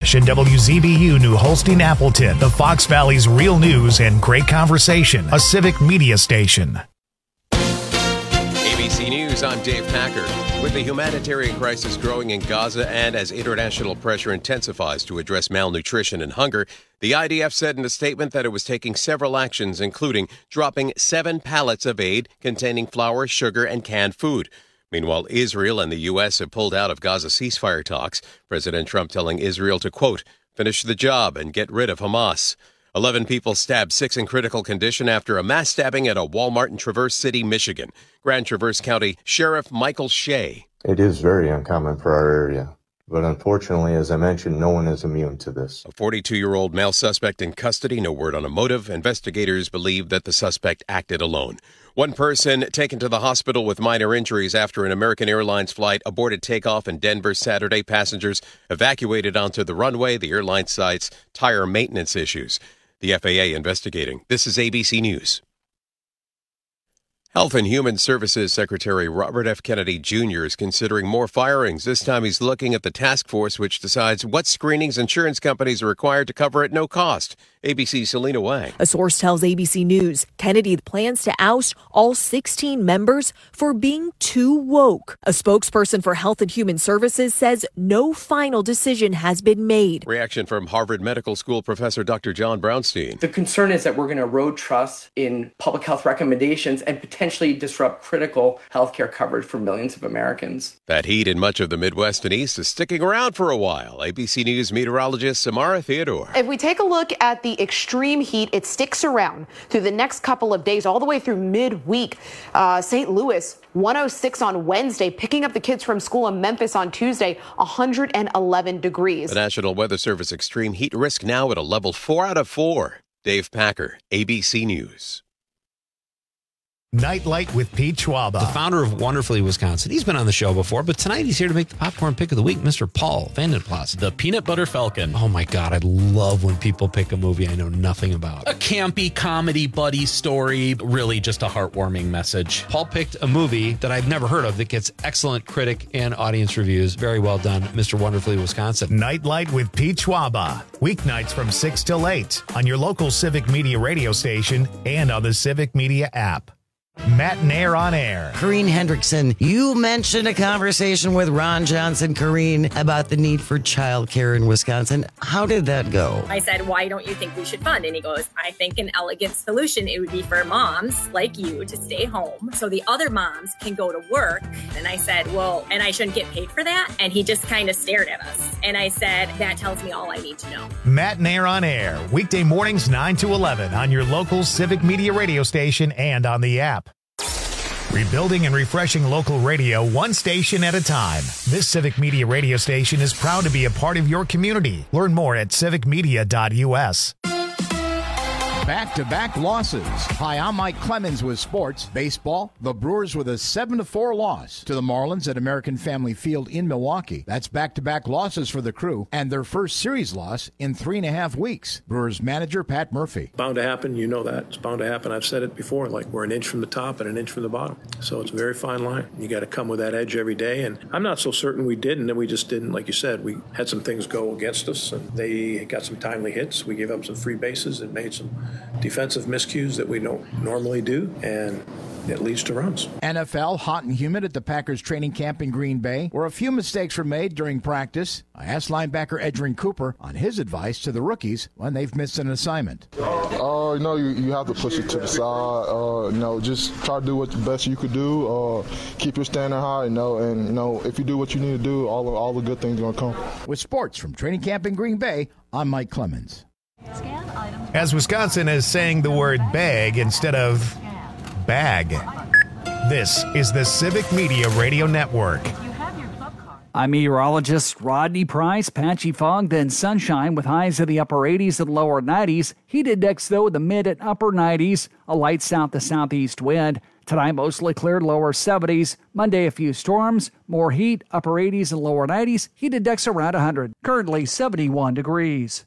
English and WZBU New Holstein Appleton, the Fox Valley's real news and great conversation, a civic media station. ABC News, I'm Dave Packer. With the humanitarian crisis growing in Gaza and as international pressure intensifies to address malnutrition and hunger, the IDF said in a statement that it was taking several actions, including dropping 7 pallets of aid containing flour, sugar, and canned food. Meanwhile, Israel and the U.S. have pulled out of Gaza ceasefire talks, President Trump telling Israel to, quote, finish the job and get rid of Hamas. 11 people stabbed, 6 in critical condition after a mass stabbing at a Walmart in Traverse City, Michigan. Grand Traverse County Sheriff Michael Shea. It is very uncommon for our area. But unfortunately, as I mentioned, no one is immune to this. A 42-year-old male suspect in custody, no word on a motive. Investigators believe that the suspect acted alone. One person taken to the hospital with minor injuries after an American Airlines flight aborted takeoff in Denver Saturday. Passengers evacuated onto the runway. The airline cites tire maintenance issues. The FAA investigating. This is ABC News. Health and Human Services Secretary Robert F. Kennedy Jr. is considering more firings. This time he's looking at the task force which decides what screenings insurance companies are required to cover at no cost. ABC's Selena Wang. A source tells ABC News Kennedy plans to oust all 16 members for being too woke. A spokesperson for Health and Human Services says no final decision has been made. Reaction from Harvard Medical School professor Dr. John Brownstein. The concern is that we're going to erode trust in public health recommendations and potentially disrupt critical healthcare coverage for millions of Americans. That heat in much of the Midwest and East is sticking around for a while. ABC News meteorologist Samara Theodore. If we take a look at the extreme heat, it sticks around through the next couple of days, all the way through midweek. St. Louis, 106 on Wednesday, picking up the kids from school in Memphis on Tuesday, 111 degrees. The National Weather Service extreme heat risk now at a level 4 out of 4. Dave Packer, ABC News. Nightlight with Pete Schwaba, the founder of Wonderfully Wisconsin. He's been on the show before, but tonight he's here to make the popcorn pick of the week, Mr. Paul Vandenplas. The Peanut Butter Falcon. Oh my God, I love when people pick a movie I know nothing about. A campy comedy buddy story, really just a heartwarming message. Paul picked a movie that I've never heard of that gets excellent critic and audience reviews. Very well done, Mr. Wonderfully Wisconsin. Nightlight with Pete Schwaba, weeknights from 6 till 8 on your local Civic Media radio station and on the Civic Media app. Matt Nair on air. Corrine Hendrickson, you mentioned a conversation with Ron Johnson, Corrine, about the need for childcare in Wisconsin. How did that go? I said, why don't you think we should fund? And he goes, I think an elegant solution, it would be for moms like you to stay home so the other moms can go to work. And I said, well, and I shouldn't get paid for that? And he just kind of stared at us. And I said, that tells me all I need to know. Matt Nair on air, weekday mornings 9 to 11 on your local Civic Media radio station and on the app. Rebuilding and refreshing local radio one station at a time. This Civic Media radio station is proud to be a part of your community. Learn more at civicmedia.us. Back-to-back losses. Hi, I'm Mike Clemens with sports. Baseball, the Brewers with a 7-4 loss to the Marlins at American Family Field in Milwaukee. That's back-to-back losses for the Crew and their first series loss in 3.5 weeks. Brewers manager Pat Murphy. Bound to happen, you know that. It's bound to happen. I've said it before, like we're an inch from the top and an inch from the bottom. So it's a very fine line. You got to come with that edge every day, and I'm not so certain we didn't, and we just didn't. Like you said, we had some things go against us, and they got some timely hits. We gave up some free bases and made some defensive miscues that we don't normally do, and it leads to runs. NFL, hot and humid at the Packers training camp in Green Bay, where a few mistakes were made during practice. I asked linebacker Edgerrin Cooper on his advice to the rookies when they've missed an assignment. You have to push it to the side. Just try to do what the best you could do. Keep your standard high, and if you do what you need to do, all the good things are going to come. With sports from training camp in Green Bay, I'm Mike Clemens. As Wisconsin is saying the word bag instead of bag. This is the Civic Media Radio Network. I'm meteorologist Rodney Price. Patchy fog, then sunshine with highs in the upper 80s and lower 90s. Heat index, though, in the mid and upper 90s. A light south to southeast wind. Tonight, mostly clear, lower 70s. Monday, a few storms. More heat, upper 80s and lower 90s. Heat index around 100. Currently 71 degrees.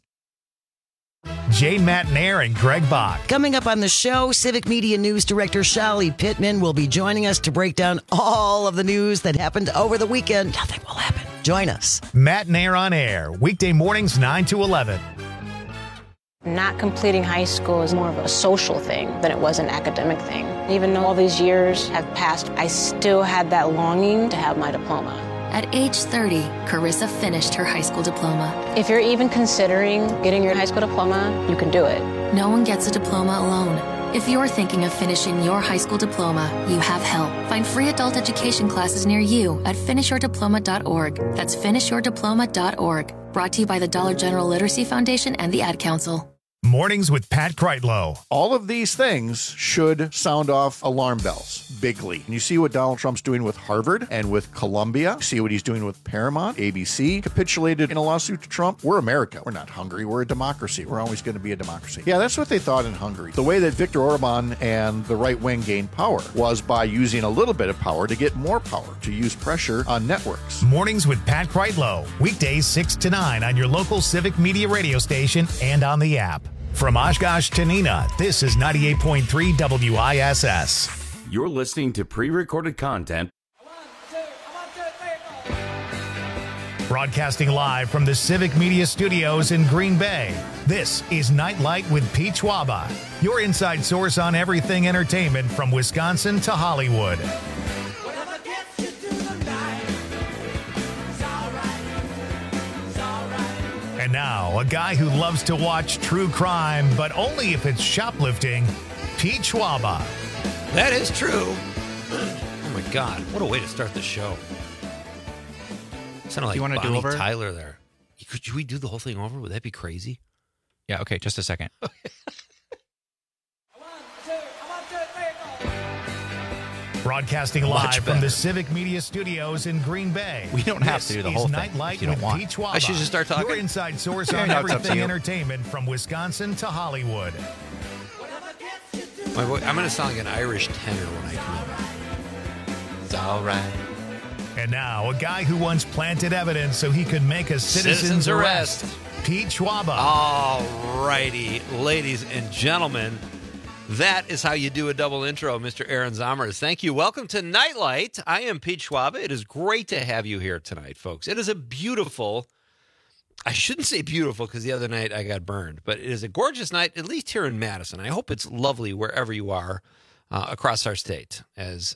Jane Matt Nair and Greg Bach. Coming up on the show, Civic Media News Director Shali Pittman will be joining us to break down all of the news that happened over the weekend. Nothing will happen Join us. Matt and Air on Air, weekday mornings 9 to 11. Not completing high school is more of a social thing than it was an academic thing. Even though all these years have passed, I still had that longing to have my diploma. At age 30, Carissa finished her high school diploma. If you're even considering getting your high school diploma, you can do it. No one gets a diploma alone. If you're thinking of finishing your high school diploma, you have help. Find free adult education classes near you at finishyourdiploma.org. That's finishyourdiploma.org. Brought to you by the Dollar General Literacy Foundation and the Ad Council. Mornings with Pat Kreitlow. All of these things should sound off alarm bells bigly. And you see what Donald Trump's doing with Harvard and with Columbia. You see what he's doing with Paramount. ABC capitulated in a lawsuit to Trump. We're America. We're not Hungary. We're a democracy. We're always going to be a democracy. Yeah, that's what they thought in Hungary. The way that Viktor Orban and the right wing gained power was by using a little bit of power to get more power, to use pressure on networks. Mornings with Pat Kreitlow. Weekdays 6 to 9 on your local Civic Media radio station and on the app. From Oshkosh to Neenah, this is 98.3 WISS. You're listening to pre-recorded content. Broadcasting live from the Civic Media Studios in Green Bay, this is Nightlight with Pete Schwaba, your inside source on everything entertainment from Wisconsin to Hollywood. And now, a guy who loves to watch true crime, but only if it's shoplifting, Pete Schwaba. That is true. Oh, my God. What a way to start the show. Sounded like Bonnie Tyler there. Could we do the whole thing over? Would that be crazy? Yeah, okay, just a second. Broadcasting live from the Civic Media Studios in Green Bay. We don't have to do the whole thing. Nightlight if you don't with want. Pete Schwaba, I should just start talking. Your inside source on everything entertainment from Wisconsin to Hollywood. I'm going to sound like an Irish tenor when I come in. It's all right. And now, a guy who once planted evidence so he could make a citizen's arrest. Pete Schwaba. All righty, ladies and gentlemen. That is how you do a double intro, Mr. Aaron Zomers. Thank you. Welcome to Nightlight. I am Pete Schwaba. It is great to have you here tonight, folks. It is a beautiful, I shouldn't say beautiful because the other night I got burned, but it is a gorgeous night, at least here in Madison. I hope it's lovely wherever you are across our state as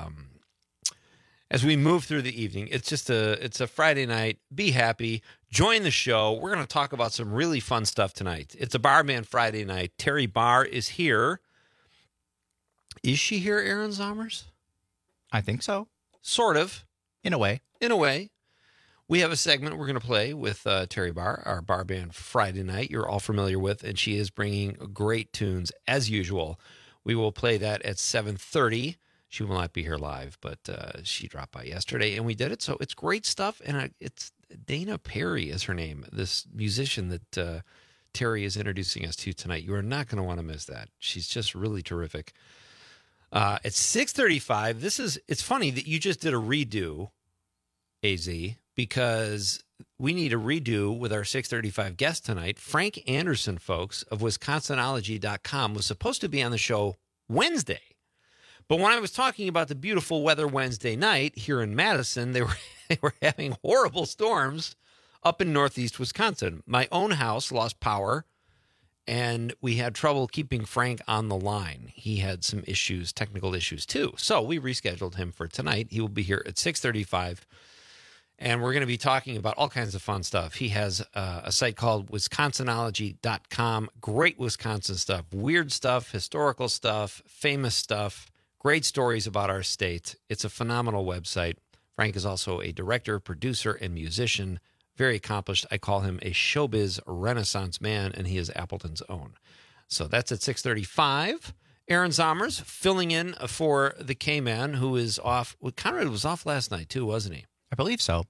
we move through the evening. It's a Friday night. Be happy. Join the show. We're going to talk about some really fun stuff tonight. It's a Barman Friday night. Terry Barr is here. Is she here, Aaron Zomers? I think so. Sort of. In a way. In a way. We have a segment we're going to play with Terry Barr, our Bar Band Friday night you're all familiar with, and she is bringing great tunes as usual. We will play that at 7:30. She will not be here live, but she dropped by yesterday, and we did it. So it's great stuff, and it's Dana Perry is her name, this musician that Terry is introducing us to tonight. You are not going to want to miss that. She's just really terrific. At 6:35, it's funny that you just did a redo, AZ, because we need a redo with our 6:35 guest tonight. Frank Anderson, folks, of Wisconsinology.com, was supposed to be on the show Wednesday. But when I was talking about the beautiful weather Wednesday night here in Madison, they were having horrible storms up in northeast Wisconsin. My own house lost power, and we had trouble keeping Frank on the line. He had some issues, technical issues too. So we rescheduled him for tonight. He will be here at 6:35, and we're going to be talking about all kinds of fun stuff. He has a site called Wisconsinology.com. Great Wisconsin stuff, weird stuff, historical stuff, famous stuff. Great stories about our state. It's a phenomenal website. Frank is also a director, producer, and musician. Very accomplished. I call him a showbiz renaissance man, and he is Appleton's own. So that's at 6:35. Aaron Zomers filling in for the K-Man, who is off. Well, Conrad was off last night, too, wasn't he? I believe so.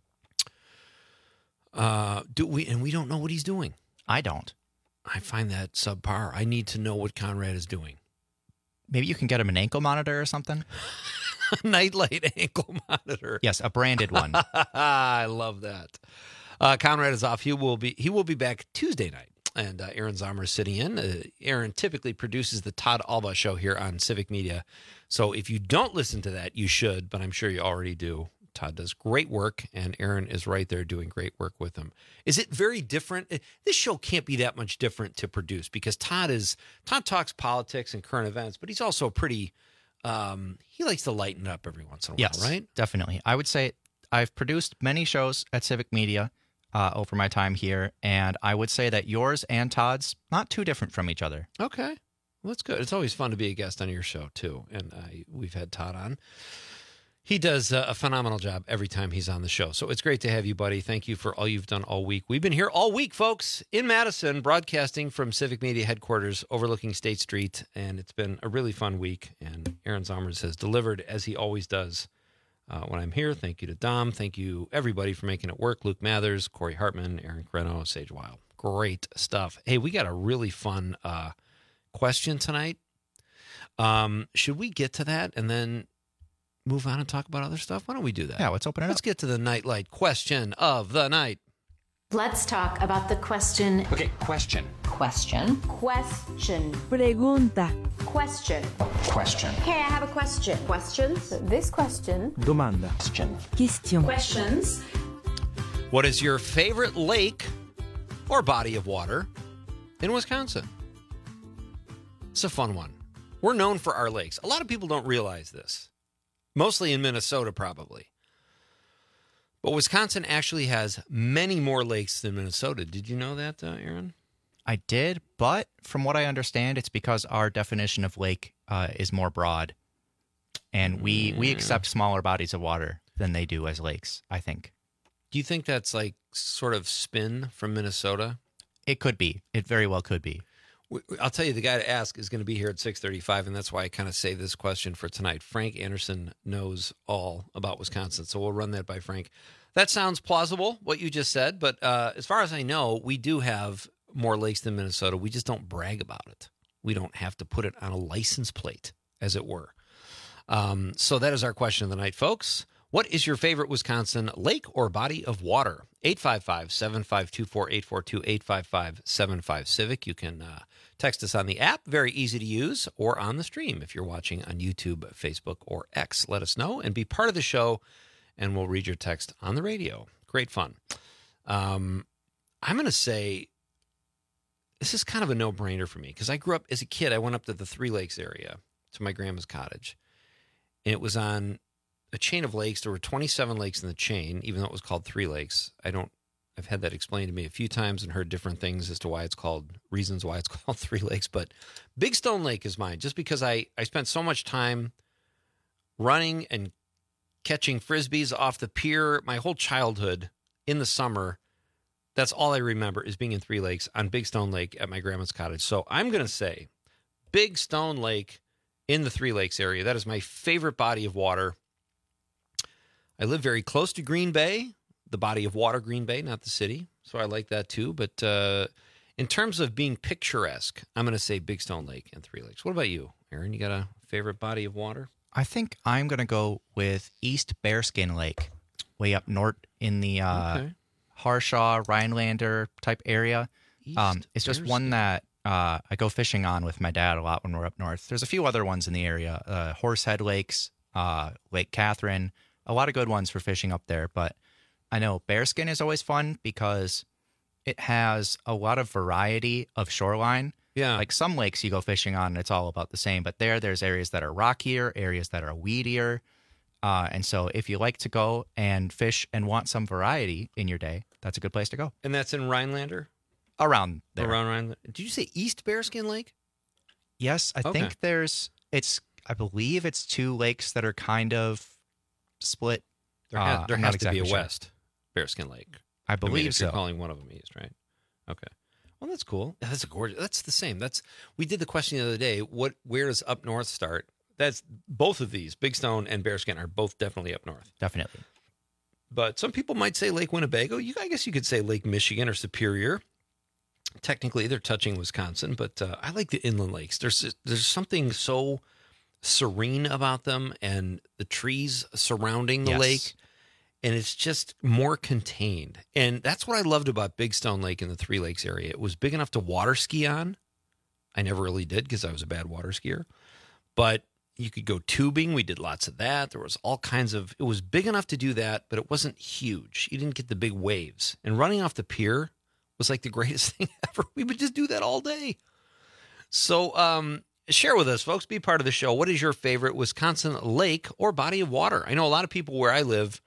We don't know what he's doing. I don't. I find that subpar. I need to know what Conrad is doing. Maybe you can get him an ankle monitor or something? Nightlight ankle monitor. Yes, a branded one. I love that. Conrad is off. He will be back Tuesday night. And Aaron Zomer is sitting in. Aaron typically produces the Todd Alba Show here on Civic Media. So if you don't listen to that, you should, but I'm sure you already do. Todd does great work, and Aaron is right there doing great work with him. Is it very different? This show can't be that much different to produce because Todd talks politics and current events, but he's also pretty, he likes to lighten it up every once in a while, right? Definitely. I would say I've produced many shows at Civic Media over my time here, and I would say that yours and Todd's not too different from each other. Okay. Well, that's good. It's always fun to be a guest on your show, too. And we've had Todd on. He does a phenomenal job every time he's on the show. So it's great to have you, buddy. Thank you for all you've done all week. We've been here all week, folks, in Madison, broadcasting from Civic Media headquarters overlooking State Street. And it's been a really fun week. And Aaron Zomers has delivered, as he always does, when I'm here. Thank you to Dom. Thank you, everybody, for making it work. Luke Mathers, Corey Hartman, Aaron Creno, Sage Wild. Great stuff. Hey, we got a really fun question tonight. Should we get to that and then move on and talk about other stuff? Why don't we do that? Yeah, let's open it up. Let's get to the Nightlight question of the night. Let's talk about the question. Okay, question. Question. Question. Pregunta. Question. Question. Hey, I have a question. Questions? This question. Domanda. Question. Questions. What is your favorite lake or body of water in Wisconsin? It's a fun one. We're known for our lakes. A lot of people don't realize this. Mostly in Minnesota, probably. But Wisconsin actually has many more lakes than Minnesota. Did you know that, Aaron? I did, but from what I understand, it's because our definition of lake is more broad. And we accept smaller bodies of water than they do as lakes, I think. Do you think that's like sort of spin from Minnesota? It could be. It very well could be. I'll tell you, the guy to ask is going to be here at 6:35, and that's why I kind of saved this question for tonight. Frank Anderson knows all about Wisconsin, so we'll run that by Frank. That sounds plausible, what you just said, but as far as I know, we do have more lakes than Minnesota. We just don't brag about it. We don't have to put it on a license plate, as it were. So that is our question of the night, folks. What is your favorite Wisconsin lake or body of water? 855-752-4842, 855-75-CIVIC. You can text us on the app, very easy to use, or on the stream if you're watching on YouTube, Facebook, or X. Let us know and be part of the show, and we'll read your text on the radio. Great fun. I'm going to say this is kind of a no-brainer for me because I grew up as a kid. I went up to the Three Lakes area to my grandma's cottage, and it was on a chain of lakes. There were 27 lakes in the chain, even though it was called Three Lakes. I've had that explained to me a few times and heard different things as to reasons why it's called Three Lakes. But Big Stone Lake is mine, just because I spent so much time running and catching Frisbees off the pier my whole childhood in the summer. That's all I remember is being in Three Lakes on Big Stone Lake at my grandma's cottage. So I'm going to say Big Stone Lake in the Three Lakes area. That is my favorite body of water. I live very close to Green Bay, the body of water, Green Bay, not the city. So I like that too. But in terms of being picturesque, I'm going to say Big Stone Lake and Three Lakes. What about you, Aaron? You got a favorite body of water? I think I'm going to go with East Bearskin Lake, way up north in the Harshaw, Rhinelander type area. It's just one that I go fishing on with my dad a lot when we're up north. There's a few other ones in the area, Horsehead Lakes, Lake Catherine. A lot of good ones for fishing up there, but I know Bearskin is always fun because it has a lot of variety of shoreline. Yeah. Like some lakes you go fishing on and it's all about the same, but there's areas that are rockier, areas that are weedier. And so if you like to go and fish and want some variety in your day, that's a good place to go. And that's in Rhinelander? Around there. Around Rhinelander. Did you say East Bearskin Lake? Yes, I think I believe it's two lakes that are kind of split. There has to be a West Bearskin Lake. I believe if you're calling one of them East, right? Okay. Well, that's cool. That's gorgeous. That's the same. We did the question the other day. Where does up north start? That's both of these, Big Stone and Bearskin, are both definitely up north. Definitely. But some people might say Lake Winnebago. I guess you could say Lake Michigan or Superior. Technically, they're touching Wisconsin, but I like the inland lakes. There's something so serene about them, and the trees surrounding the lake, and it's just more contained. And that's what I loved about Big Stone Lake in the Three Lakes area. It was big enough to water ski on. I never really did because I was a bad water skier. But You could go tubing. We did lots of that. There was all kinds of, it was big enough to do that, but it wasn't huge. You didn't get the big waves. And running off the pier was like the greatest thing ever. We would just do that all day. So share with us, folks. Be part of the show. What is your favorite Wisconsin lake or body of water? I know a lot of people where I live,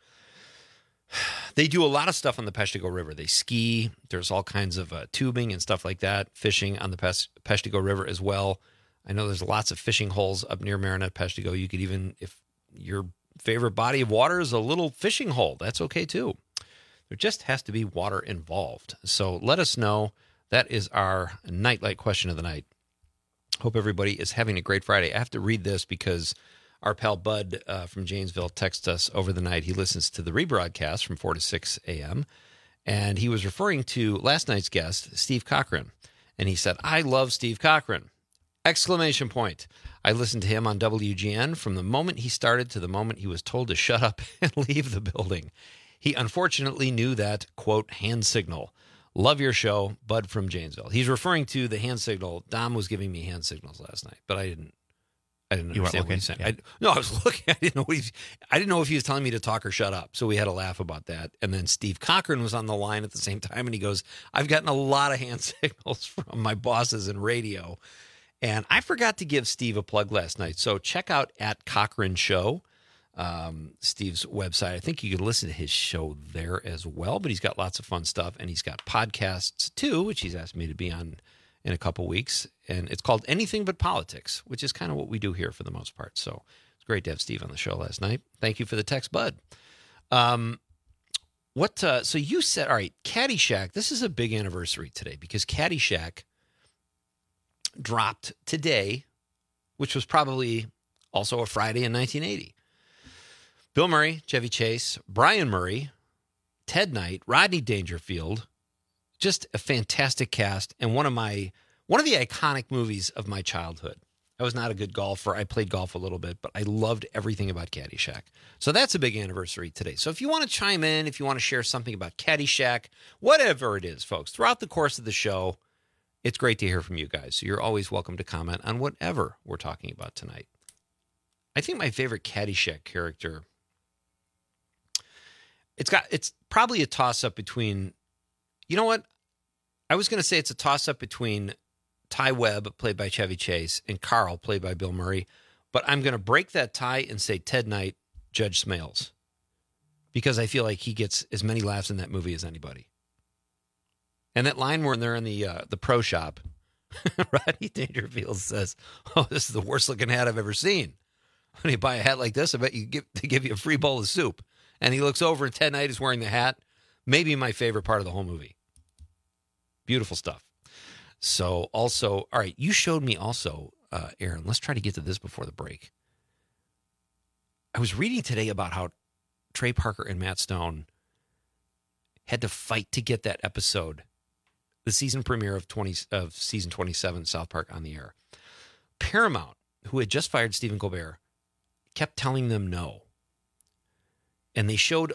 they do a lot of stuff on the Peshtigo River. They ski. There's all kinds of tubing and stuff like that, fishing on the Peshtigo River as well. I know there's lots of fishing holes up near Marinette, Peshtigo. You could even, if your favorite body of water is a little fishing hole, that's okay too. There just has to be water involved. So let us know. That is our Nightlight question of the night. Hope everybody is having a great Friday. I have to read this because our pal Bud from Janesville texted us over the night. He listens to the rebroadcast from 4 to 6 a.m., and he was referring to last night's guest, Steve Cochran. And he said, I love Steve Cochran! Exclamation point. I listened to him on WGN from the moment he started to the moment he was told to shut up and leave the building. He unfortunately knew that, quote, hand signal. Love your show, Bud from Janesville. He's referring to the hand signal. Dom was giving me hand signals last night, but I didn't understand what he's saying. Yeah. I was looking. I didn't know if he was telling me to talk or shut up. So we had a laugh about that. And then Steve Cochran was on the line at the same time, and he goes, I've gotten a lot of hand signals from my bosses in radio. And I forgot to give Steve a plug last night. So check out at Cochran Show, Steve's website. I think you can listen to his show there as well, but he's got lots of fun stuff. And he's got podcasts too, which he's asked me to be on in a couple weeks. And it's called Anything But Politics, which is kind of what we do here for the most part. So it's great to have Steve on the show last night. Thank you for the text, Bud. So you said, all right, Caddyshack, this is a big anniversary today because Caddyshack dropped today, which was probably also a Friday in 1980. Bill Murray, Chevy Chase, Brian Murray, Ted Knight, Rodney Dangerfield, just a fantastic cast and one of the iconic movies of my childhood. I was not a good golfer. I played golf a little bit, but I loved everything about Caddyshack. So that's a big anniversary today. So if you want to chime in, if you want to share something about Caddyshack, whatever it is, folks, throughout the course of the show, it's great to hear from you guys. So you're always welcome to comment on whatever we're talking about tonight. I think my favorite Caddyshack character, it's probably a toss-up between, you know what? I was going to say it's a toss-up between Ty Webb, played by Chevy Chase, and Carl, played by Bill Murray. But I'm going to break that tie and say Ted Knight, Judge Smales, because I feel like he gets as many laughs in that movie as anybody. And that line where they're in the pro shop, Rodney Dangerfield says, "Oh, this is the worst looking hat I've ever seen. When you buy a hat like this, I bet they give you a free bowl of soup." And he looks over and Ted Knight is wearing the hat. Maybe my favorite part of the whole movie. Beautiful stuff. So also, all right, you showed me also, Aaron, let's try to get to this before the break. I was reading today about how Trey Parker and Matt Stone had to fight to get that episode, the season premiere of season 27, South Park, on the air. Paramount, who had just fired Stephen Colbert, kept telling them no. And they showed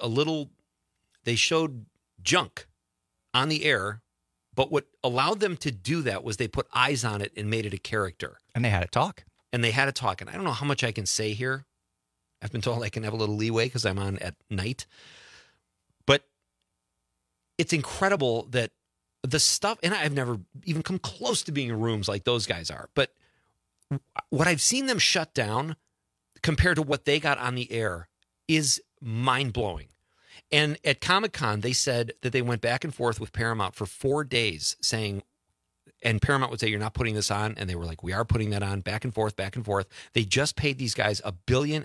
junk on the air, but what allowed them to do that was they put eyes on it and made it a character. And they had it talk. And I don't know how much I can say here. I've been told I can have a little leeway because I'm on at night. But it's incredible that the stuff, and I've never even come close to being in rooms like those guys are, but what I've seen them shut down compared to what they got on the air is mind-blowing. And at Comic-Con, they said that they went back and forth with Paramount for 4 days saying, and Paramount would say, you're not putting this on. And they were like, we are putting that on, back and forth, back and forth. They just paid these guys $1.5 billion.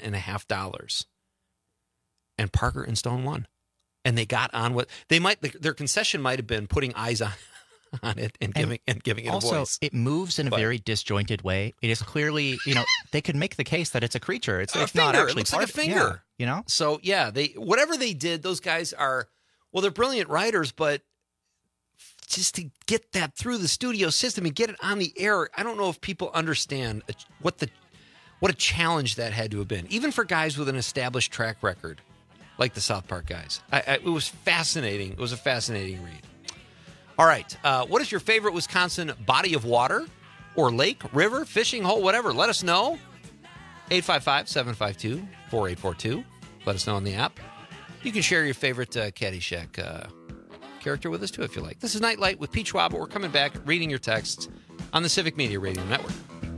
And Parker and Stone won. And they got on what they their concession might have been putting eyes on it and giving it also, a voice. It moves in a very disjointed way. It is clearly, they could make the case that it's a creature. It's a not finger. actually It looks like a finger. Yeah, So yeah, whatever they did, those guys are, well, they're brilliant writers, but just to get that through the studio system and get it on the air, I don't know if people understand what a challenge that had to have been, even for guys with an established track record like the South Park guys. It was fascinating. It was a fascinating read. All right. What is your favorite Wisconsin body of water or lake, river, fishing hole, whatever? Let us know. 855-752-4842. Let us know on the app. You can share your favorite Caddyshack character with us, too, if you like. This is Nightlight with Pete Schwab. We're coming back, reading your texts on the Civic Media Radio Network.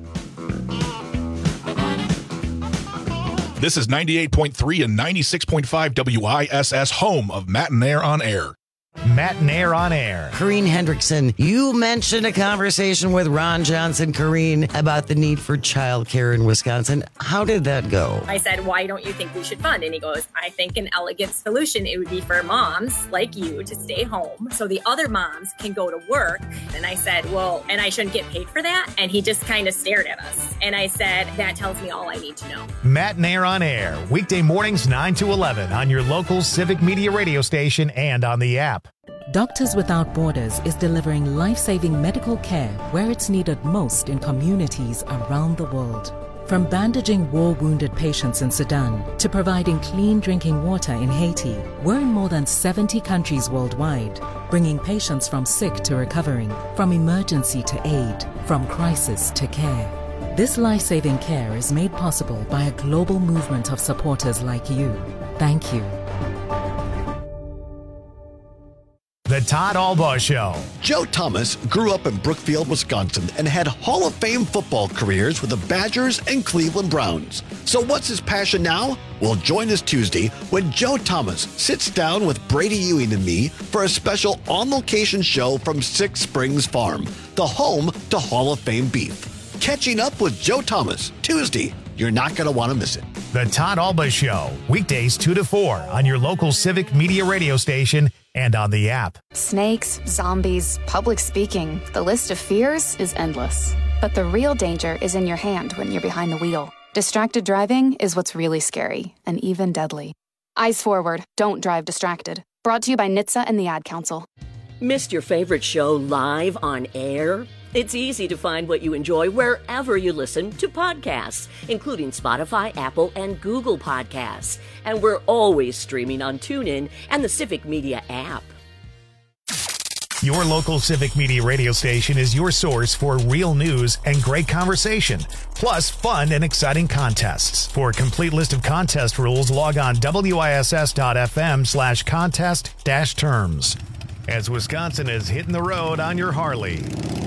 This is 98.3 and 96.5 WISS, home of Matt and Air on Air. Matt and Air on Air. Corrine Hendrickson, you mentioned a conversation with Ron Johnson, Corrine, about the need for childcare in Wisconsin. How did that go? I said, why don't you think we should fund? And he goes, I think an elegant solution, it would be for moms like you to stay home so the other moms can go to work. And I said, well, and I shouldn't get paid for that? And he just kind of stared at us. And I said, that tells me all I need to know. Matt and Air on Air, weekday mornings 9 to 11 on your local Civic Media radio station and on the app. Doctors Without Borders is delivering life-saving medical care where it's needed most in communities around the world. From bandaging war-wounded patients in Sudan to providing clean drinking water in Haiti, we're in more than 70 countries worldwide, bringing patients from sick to recovering, from emergency to aid, from crisis to care. This life-saving care is made possible by a global movement of supporters like you. Thank you. The Todd Albaugh Show. Joe Thomas grew up in Brookfield, Wisconsin, and had Hall of Fame football careers with the Badgers and Cleveland Browns. So what's his passion now? Well, join us Tuesday when Joe Thomas sits down with Brady Ewing and me for a special on-location show from Six Springs Farm, the home to Hall of Fame beef. Catching up with Joe Thomas, Tuesday. You're not going to want to miss it. The Todd Albaugh Show, weekdays 2 to 4 on your local Civic Media radio station and on the app. Snakes, zombies, public speaking. The list of fears is endless. But the real danger is in your hand when you're behind the wheel. Distracted driving is what's really scary and even deadly. Eyes forward. Don't drive distracted. Brought to you by NHTSA and the Ad Council. Missed your favorite show live on air? It's easy to find what you enjoy wherever you listen to podcasts, including Spotify, Apple, and Google Podcasts. And we're always streaming on TuneIn and the Civic Media app. Your local Civic Media radio station is your source for real news and great conversation, plus fun and exciting contests. For a complete list of contest rules, log on wiss.fm/contest-terms. As Wisconsin is hitting the road on your Harley.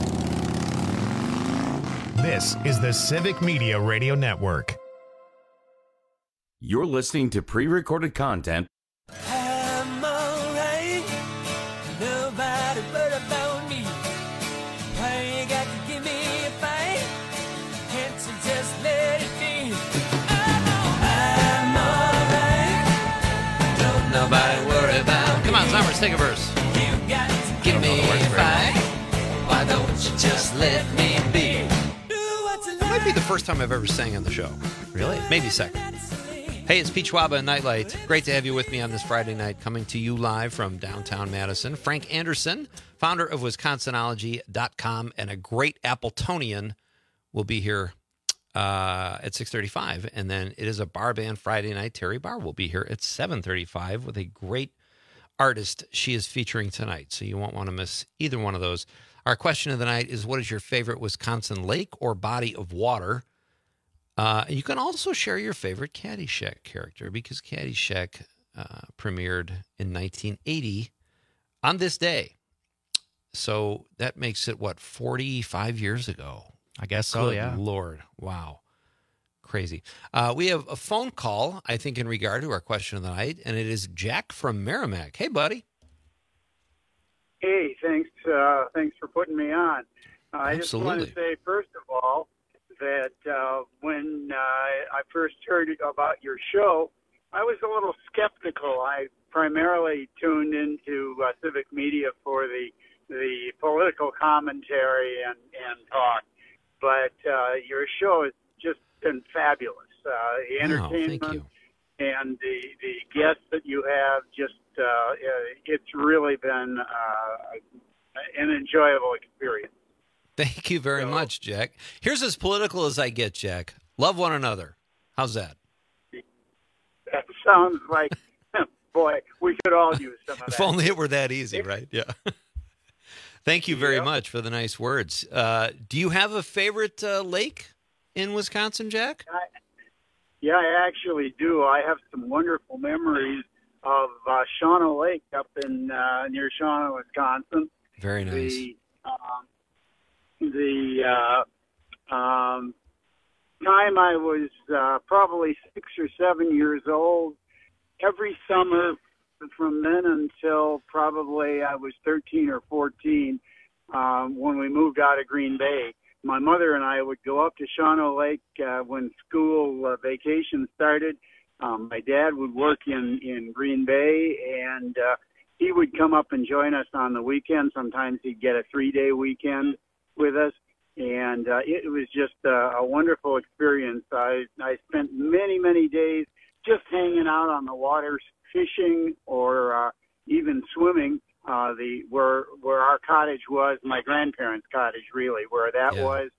This is the Civic Media Radio Network. You're listening to pre-recorded content. I'm alright. Nobody but about me. Why you got to give me a fight? Can't you just let it be? I'm alright. Don't nobody worry about me. Come on, Summers, take a verse. You got to give me a fight. Why don't you just let me be? That might be the first time I've ever sang on the show. Really? Maybe second. Hey, it's Pete Schwab and Nightlight. Great to have you with me on this Friday night, coming to you live from downtown Madison. Frank Anderson, founder of Wisconsinology.com and a great Appletonian, will be here at 6:35. And then it is a bar band Friday night. Terry Barr will be here at 7:35 with a great artist she is featuring tonight. So you won't want to miss either one of those. Our question of the night is, what is your favorite Wisconsin lake or body of water? You can also share your favorite Caddyshack character, because Caddyshack premiered in 1980 on this day. So that makes it, 45 years ago? I guess so, Good yeah. Lord. Wow. Crazy. We have a phone call, I think, in regard to our question of the night, and it is Jack from Merrimack. Hey, buddy. Hey, thanks for putting me on. I just want to say, first of all, that when I first heard about your show, I was a little skeptical. I primarily tuned into Civic Media for the political commentary and talk, but your show has just been fabulous. The entertainment and the guests that you have, just it's really been an enjoyable experience. Thank you very much, Jack. Here's as political as I get, Jack. Love one another. How's that? That sounds like, boy, we could all use some of that. If only it were that easy, right? Yeah. Thank you very much for the nice words. Do you have a favorite lake in Wisconsin, Jack? Yeah, I actually do. I have some wonderful memories of Shawano Lake up in near Shawano, Wisconsin. Very nice. The time I was probably 6 or 7 years old, every summer from then until probably I was 13 or 14, when we moved out of Green Bay, my mother and I would go up to Shawano Lake when school vacation started. My dad would work in Green Bay, and he would come up and join us on the weekend. Sometimes he'd get a 3-day weekend with us, and it was just a wonderful experience. I spent many, many days just hanging out on the water, fishing, or even swimming. Where our cottage was, my grandparents' cottage, really, where that was.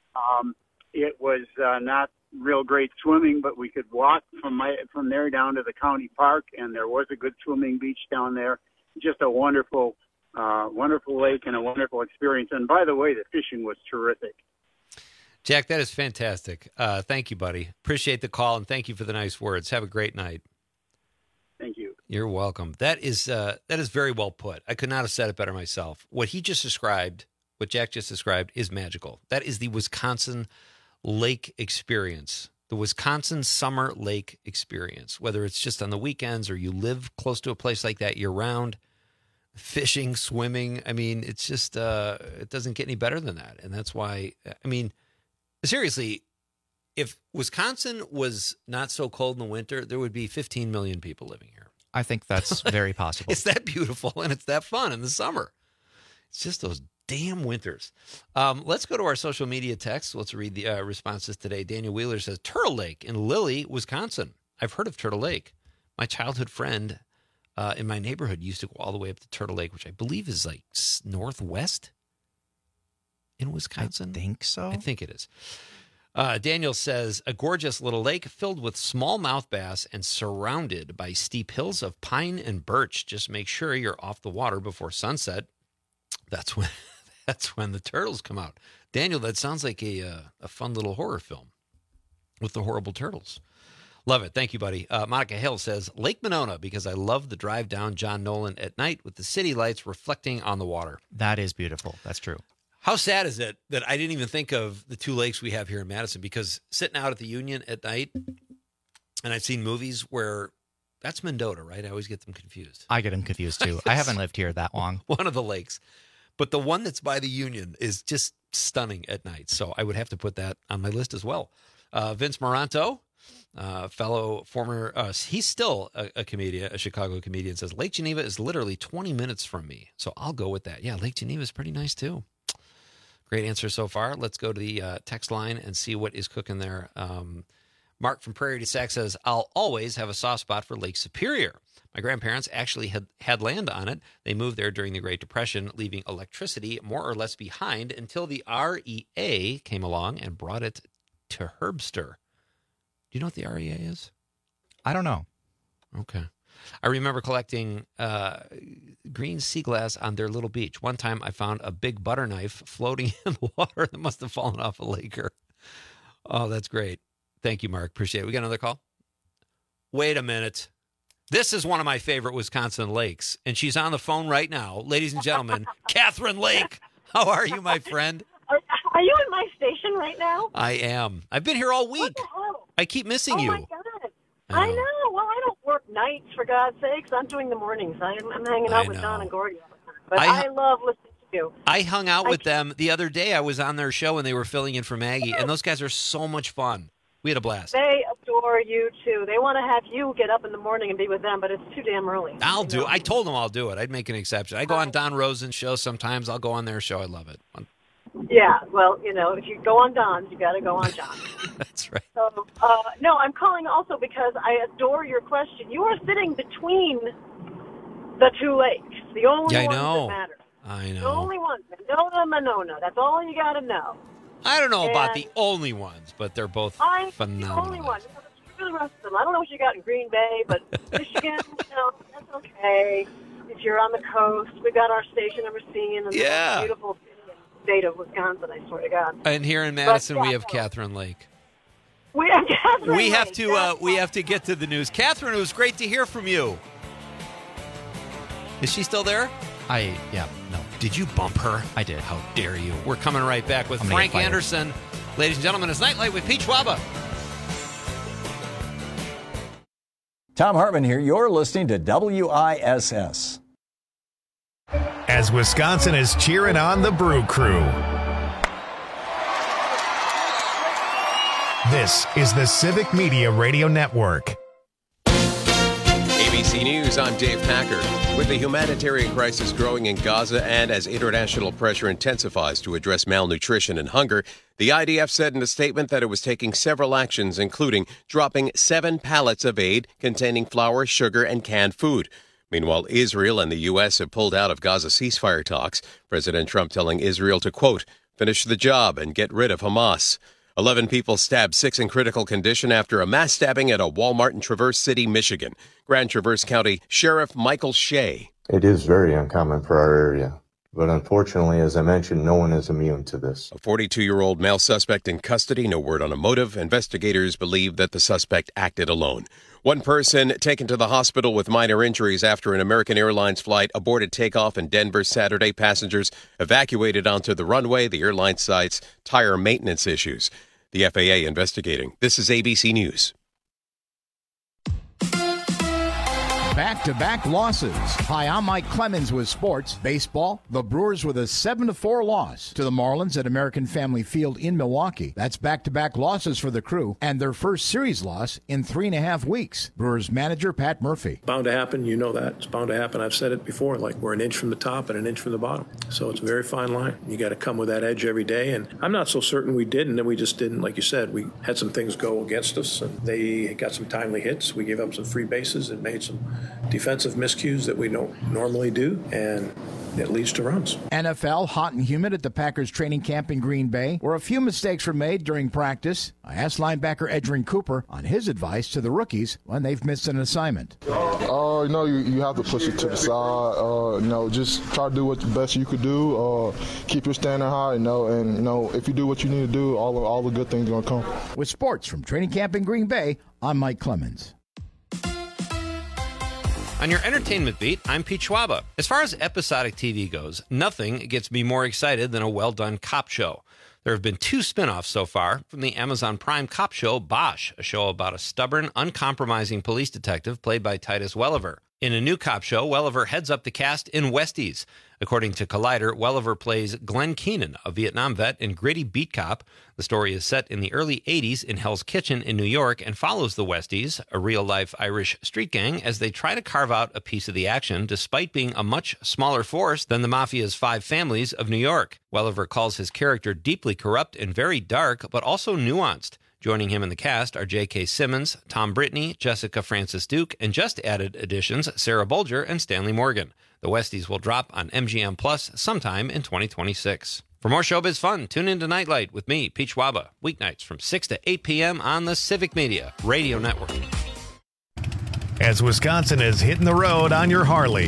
It was not real great swimming, but we could walk from there down to the county park, and there was a good swimming beach down there. Just a wonderful lake and a wonderful experience. And by the way, the fishing was terrific. Jack, that is fantastic. Thank you, buddy. Appreciate the call, and thank you for the nice words. Have a great night. Thank you. You're welcome. That is very well put. I could not have said it better myself. What Jack just described is magical. That is the Wisconsin lake experience, the Wisconsin summer lake experience, whether it's just on the weekends or you live close to a place like that year round, fishing, swimming. I mean, it's just, it doesn't get any better than that. And that's why, I mean, seriously, if Wisconsin was not so cold in the winter, there would be 15 million people living here. I think that's very possible. It's that beautiful and it's that fun in the summer. It's just those damn winters. Let's go to our social media text. Let's read the responses today. Daniel Wheeler says, Turtle Lake in Lilly, Wisconsin. I've heard of Turtle Lake. My childhood friend in my neighborhood used to go all the way up to Turtle Lake, which I believe is like northwest in Wisconsin. I think so. I think it is. Daniel says, a gorgeous little lake filled with smallmouth bass and surrounded by steep hills of pine and birch. Just make sure you're off the water before sunset. That's when the turtles come out. Daniel, that sounds like a fun little horror film with the horrible turtles. Love it. Thank you, buddy. Monica Hill says, Lake Monona, because I love the drive down John Nolan at night with the city lights reflecting on the water. That is beautiful. That's true. How sad is it that I didn't even think of the two lakes we have here in Madison? Because sitting out at the Union at night, and I've seen movies where that's Mendota, right? I always get them confused. I get them confused too. I haven't lived here that long. One of the lakes. But the one that's by the Union is just stunning at night. So I would have to put that on my list as well. Vince Moranto, fellow former, he's still a comedian, a Chicago comedian, says, Lake Geneva is literally 20 minutes from me. So I'll go with that. Yeah, Lake Geneva is pretty nice too. Great answer so far. Let's go to the text line and see what is cooking there. Mark from Prairie du Sac says, I'll always have a soft spot for Lake Superior. My grandparents actually had land on it. They moved there during the Great Depression, leaving electricity more or less behind until the REA came along and brought it to Herbster. Do you know what the REA is? I don't know. Okay. I remember collecting green sea glass on their little beach. One time I found a big butter knife floating in the water that must have fallen off a laker. Oh, that's great. Thank you, Mark. Appreciate it. We got another call? Wait a minute. This is one of my favorite Wisconsin lakes, and she's on the phone right now. Ladies and gentlemen, Catherine Lake. How are you, my friend? Are you in my station right now? I am. I've been here all week. What the hell? I keep missing you. Oh, my God. I know. Well, I don't work nights, for God's sakes. I'm doing the mornings. I'm hanging out with Don and Gordy all the time. But I love listening to you. I hung out with them the other day. I was on their show, and they were filling in for Maggie, and those guys are so much fun. We had a blast. They adore you, too. They want to have you get up in the morning and be with them, but it's too damn early. I'll do it. I told them I'll do it. I'd make an exception. I go on Don Rosen's show sometimes. I'll go on their show. I love it. Yeah, well, if you go on Don's, you got to go on John. That's right. So, no, I'm calling also because I adore your question. You are sitting between the two lakes, the only ones that matter. I know. The only ones, Monona. That's all you got to know. I don't know about the only ones, but they're both phenomenal. The only one. Screw the rest of them. I don't know what you got in Green Bay, but Michigan, that's okay. If you're on the coast, we've got our station in Racine, and the beautiful state of Wisconsin, I swear to God. And here in Madison, we have Catherine Lake. We have Catherine. We have to get to the news. Catherine, it was great to hear from you. Is she still there? No. Did you bump her? I did. How dare you? We're coming right back with Frank Anderson. Ladies and gentlemen, it's Nightlight with Pete Schwaba. Tom Hartman here. You're listening to WISS. As Wisconsin is cheering on the Brew Crew. This is the Civic Media Radio Network. ABC News, I'm Dave Packer. With the humanitarian crisis growing in Gaza and as international pressure intensifies to address malnutrition and hunger, the IDF said in a statement that it was taking several actions, including dropping 7 pallets of aid containing flour, sugar, and canned food. Meanwhile, Israel and the U.S. have pulled out of Gaza ceasefire talks, President Trump telling Israel to, quote, finish the job and get rid of Hamas. 11 people stabbed, 6 in critical condition after a mass stabbing at a Walmart in Traverse City, Michigan. Grand Traverse County Sheriff Michael Shea. It is very uncommon for our area. But unfortunately, as I mentioned, no one is immune to this. A 42-year-old male suspect in custody, no word on a motive. Investigators believe that the suspect acted alone. One person taken to the hospital with minor injuries after an American Airlines flight aborted takeoff in Denver Saturday. Passengers evacuated onto the runway. The airline cites tire maintenance issues. The FAA investigating. This is ABC News. Back-to-back losses. Hi, I'm Mike Clemens with sports. Baseball, the Brewers with a 7-4 loss to the Marlins at American Family Field in Milwaukee. That's back-to-back losses for the Crew and their first series loss in 3.5 weeks. Brewers manager Pat Murphy. Bound to happen. You know that. It's bound to happen. I've said it before, like we're an inch from the top and an inch from the bottom. So it's a very fine line. You got to come with that edge every day. And I'm not so certain we didn't, and we just didn't. Like you said, we had some things go against us, and they got some timely hits. We gave up some free bases and made some defensive miscues that we don't normally do, and it leads to runs. NFL, hot and humid at the Packers training camp in Green Bay, where a few mistakes were made during practice. I asked linebacker Edgerrin Cooper on his advice to the rookies when they've missed an assignment. You have to push it to the side. Just try to do what the best you could do. Keep your standard high, and if you do what you need to do, all the good things are going to come. With sports from training camp in Green Bay, I'm Mike Clemens. On your entertainment beat, I'm Pete Schwaba. As far as episodic TV goes, nothing gets me more excited than a well-done cop show. There have been 2 spin-offs so far from the Amazon Prime cop show Bosch, a show about a stubborn, uncompromising police detective played by Titus Welliver. In a new cop show, Welliver heads up the cast in Westies. According to Collider, Welliver plays Glenn Keenan, a Vietnam vet and gritty beat cop. The story is set in the early 80s in Hell's Kitchen in New York and follows the Westies, a real-life Irish street gang, as they try to carve out a piece of the action despite being a much smaller force than the Mafia's 5 families of New York. Welliver calls his character deeply corrupt and very dark, but also nuanced. Joining him in the cast are J.K. Simmons, Tom Brittney, Jessica Francis Duke, and just added additions Sarah Bolger and Stanley Morgan. The Westies will drop on MGM Plus sometime in 2026. For more showbiz fun, tune in to Nightlight with me, Pete Schwaba, weeknights from 6 to 8 p.m. on the Civic Media Radio Network. As Wisconsin is hitting the road on your Harley,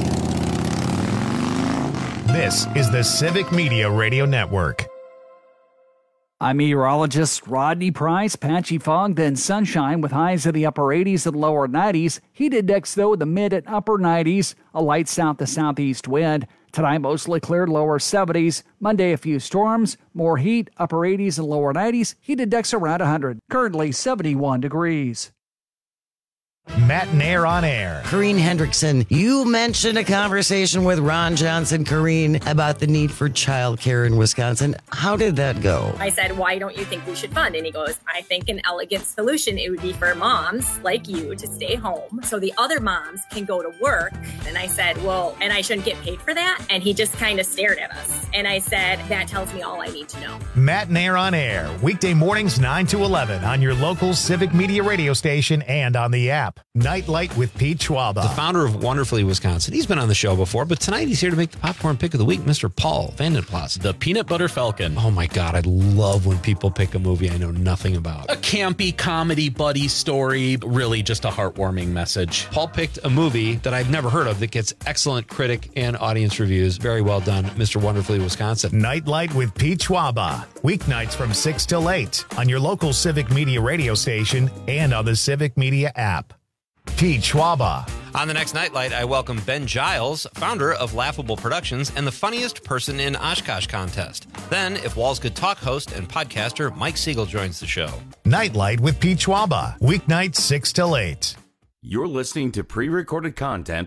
this is the Civic Media Radio Network. I'm meteorologist Rodney Price. Patchy fog, then sunshine with highs in the upper 80s and lower 90s. Heat index, though, the mid and upper 90s. A light south to southeast wind. Tonight, mostly clear, lower 70s. Monday, a few storms. More heat, upper 80s and lower 90s. Heat index around 100. Currently 71 degrees. Matt Nair on air. Corrine Hendrickson, you mentioned a conversation with Ron Johnson, Corrine, about the need for childcare in Wisconsin. How did that go? I said, why don't you think we should fund? And he goes, I think an elegant solution, it would be for moms like you to stay home so the other moms can go to work. And I said, well, and I shouldn't get paid for that? And he just kind of stared at us. And I said, that tells me all I need to know. Matt Nair on air, weekday mornings 9 to 11 on your local Civic Media radio station and on the app. Nightlight with Pete Schwaba. The founder of Wonderfully Wisconsin. He's been on the show before, but tonight he's here to make the popcorn pick of the week, Mr. Paul Vandenplas. The Peanut Butter Falcon. Oh my God, I love when people pick a movie I know nothing about. A campy comedy buddy story, really just a heartwarming message. Paul picked a movie that I've never heard of that gets excellent critic and audience reviews. Very well done, Mr. Wonderfully Wisconsin. Nightlight with Pete Schwaba. weeknights from 6 till 8 on your local Civic Media radio station and on the Civic Media app. Pete Schwaba. On the next Nightlight, I welcome Ben Giles, founder of Laughable Productions and the funniest person in Oshkosh contest. Then, If Walls Could Talk host and podcaster Mike Siegel joins the show. Nightlight with Pete Schwaba, weeknights 6 till 8. You're listening to pre-recorded content.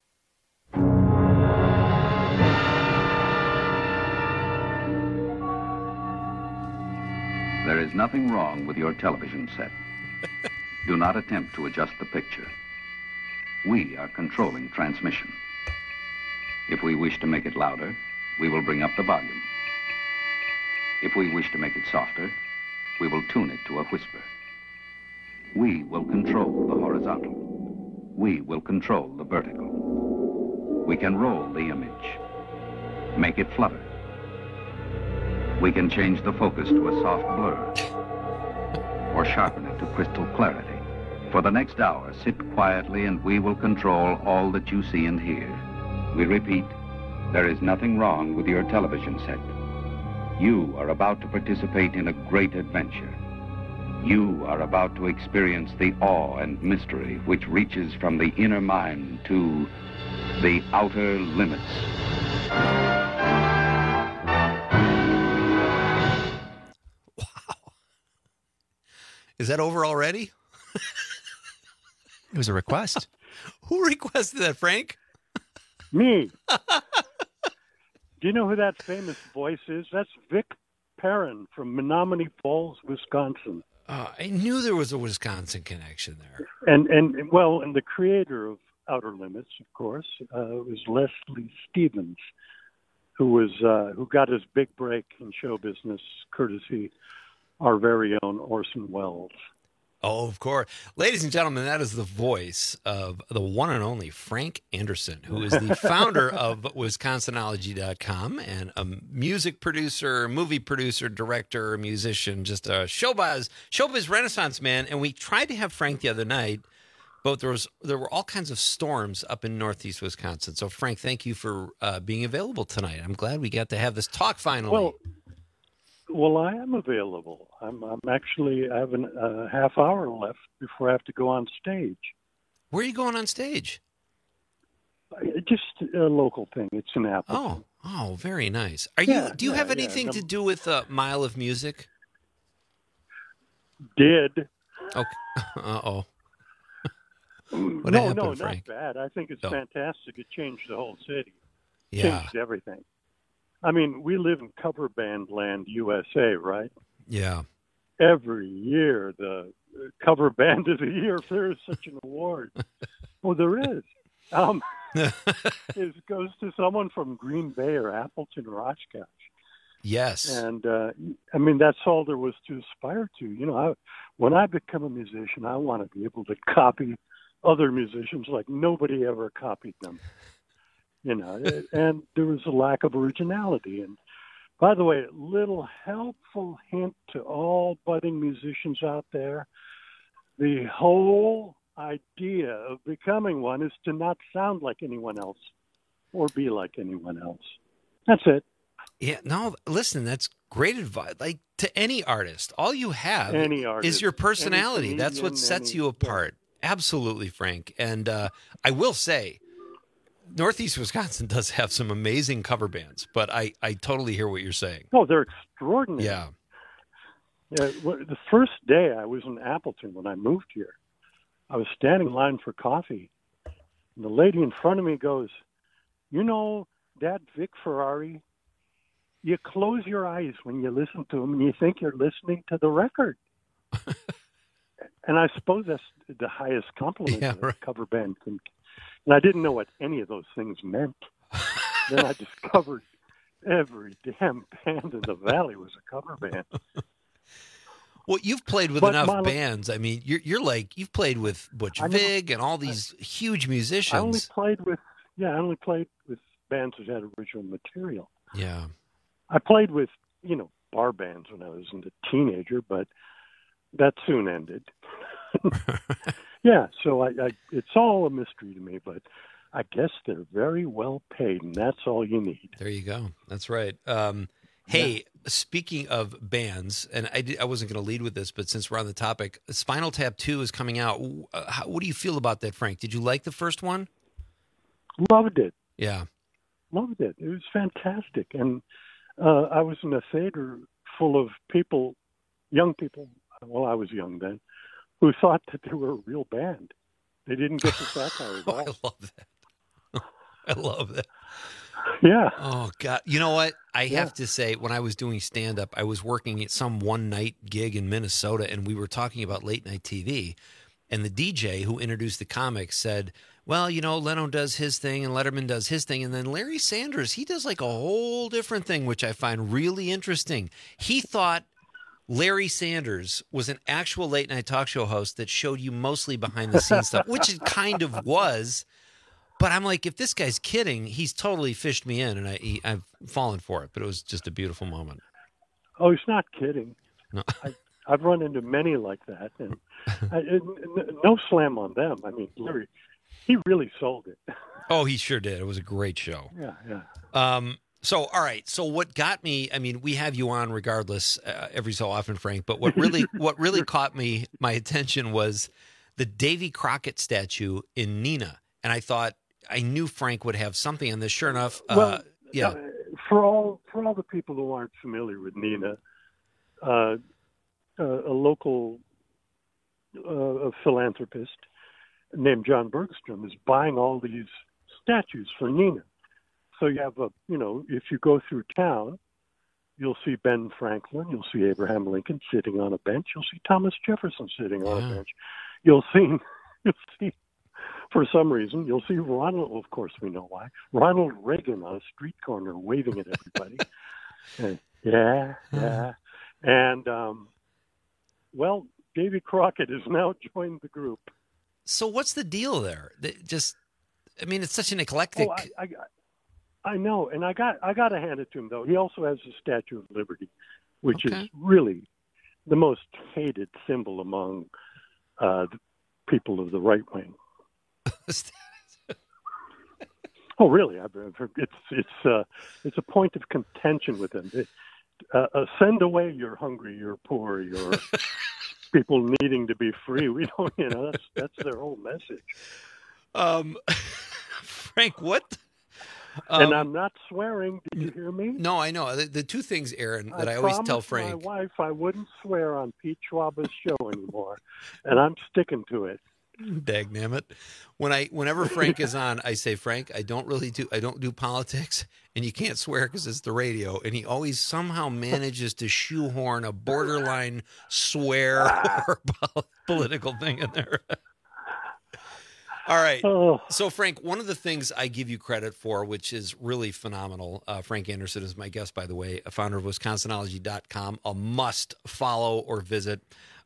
There is nothing wrong with your television set. Do not attempt to adjust the picture. We are controlling transmission. If we wish to make it louder, we will bring up the volume. If we wish to make it softer, we will tune it to a whisper. We will control the horizontal. We will control the vertical. We can roll the image, make it flutter. We can change the focus to a soft blur, or sharpen it to crystal clarity. For the next hour, sit quietly and we will control all that you see and hear. We repeat, there is nothing wrong with your television set. You are about to participate in a great adventure. You are about to experience the awe and mystery which reaches from the inner mind to the outer limits. Is that over already? It was a request. Who requested that, Frank? Me. Do you know who that famous voice is? That's Vic Perrin from Menominee Falls, Wisconsin. I knew there was a Wisconsin connection there. And the creator of Outer Limits, of course, was Leslie Stevens, who got his big break in show business courtesy our very own Orson Welles. Oh, of course. Ladies and gentlemen, that is the voice of the one and only Frank Anderson, who is the founder of Wisconsinology.com and a music producer, movie producer, director, musician, just a showbiz renaissance man. And we tried to have Frank the other night, but there were all kinds of storms up in northeast Wisconsin. So, Frank, thank you for being available tonight. I'm glad we got to have this talk finally. Well, I am available. I have a half hour left before I have to go on stage. Where are you going on stage? Just a local thing. It's in Appleton. Oh, very nice. Do you have anything to do with Mile of Music? Did. Okay. Uh-oh. What No, happened, Frank? not bad. I think it's fantastic. It changed the whole city. Yeah. Changed everything. I mean, we live in cover band land, USA, right? Yeah. Every year, the cover band of the year, if there is such an award. Oh, there is. It goes to someone from Green Bay or Appleton or Oshkosh. Yes. And, that's all there was to aspire to. You know, when I become a musician, I want to be able to copy other musicians like nobody ever copied them. You know, and there was a lack of originality. And by the way, little helpful hint to all budding musicians out there, the whole idea of becoming one is to not sound like anyone else or be like anyone else. That's it. Yeah, no, listen, that's great advice. Like to any artist, all you have is your personality. That's what sets you apart. Yeah. Absolutely, Frank. And I will say, Northeast Wisconsin does have some amazing cover bands, but I totally hear what you're saying. Oh, they're extraordinary. Yeah. The first day I was in Appleton when I moved here, I was standing in line for coffee, and the lady in front of me goes, "You know, that Vic Ferrari, you close your eyes when you listen to him and you think you're listening to the record." And I suppose that's the highest compliment that a cover band can. And I didn't know what any of those things meant. Then I discovered every damn band in the valley was a cover band. Well, you've played with enough bands. I mean, you're like, you've played with Butch Vig and all these huge musicians. I only played with bands that had original material. Yeah. I played with, bar bands when I was a teenager, but that soon ended. Yeah, so it's all a mystery to me, but I guess they're very well paid, and that's all you need. There you go. That's right. Hey, speaking of bands, and I wasn't going to lead with this, but since we're on the topic, Spinal Tap 2 is coming out. What do you feel about that, Frank? Did you like the first one? Loved it. Yeah. Loved it. It was fantastic. And I was in a theater full of people, young people, well, I was young then, who thought that they were a real band. They didn't get the satire at all. I love that. I love that. Yeah. Oh, God. You know what? I have to say, when I was doing stand-up, I was working at some one-night gig in Minnesota, and we were talking about late-night TV. And the DJ who introduced the comics said, well, you know, Leno does his thing and Letterman does his thing. And then Larry Sanders, he does like a whole different thing, which I find really interesting. He thought Larry Sanders was an actual late-night talk show host that showed you mostly behind-the-scenes stuff, which it kind of was. But I'm like, if this guy's kidding, he's totally fished me in, and I've fallen for it. But it was just a beautiful moment. Oh, he's not kidding. No. I've run into many like that, and no slam on them. I mean, Larry, he really sold it. Oh, he sure did. It was a great show. Yeah. So, all right. So what got me, I mean, we have you on regardless every so often, Frank, but what really caught my attention was the Davy Crockett statue in Neenah. And I thought, I knew Frank would have something on this. Sure enough, for all the people who aren't familiar with Neenah, a local philanthropist named John Bergstrom is buying all these statues for Neenah. So you have if you go through town, you'll see Ben Franklin, you'll see Abraham Lincoln sitting on a bench, you'll see Thomas Jefferson sitting on a bench, you'll see, for some reason, you'll see Ronald, of course we know why, Ronald Reagan on a street corner waving at everybody. And, well, Davy Crockett has now joined the group. So what's the deal there? It's such an eclectic... Oh, I know, and I got to hand it to him, though. He also has the Statue of Liberty, which is really the most hated symbol among the people of the right wing. Oh, really? It's a point of contention with them. Send away your hungry, your poor, your people needing to be free. We don't, that's their whole message. Frank, what? And I'm not swearing. Did you hear me? No, I know. The two things, Aaron, that I always tell Frank. I promised my wife I wouldn't swear on Pete Schwaba's show anymore, and I'm sticking to it. Dagnammit. Whenever Frank is on, I say, Frank, I don't do politics, and you can't swear because it's the radio. And he always somehow manages to shoehorn a borderline swear or political thing in there. All right. So, Frank, one of the things I give you credit for, which is really phenomenal, Frank Anderson is my guest, by the way, a founder of Wisconsinology.com, a must follow or visit,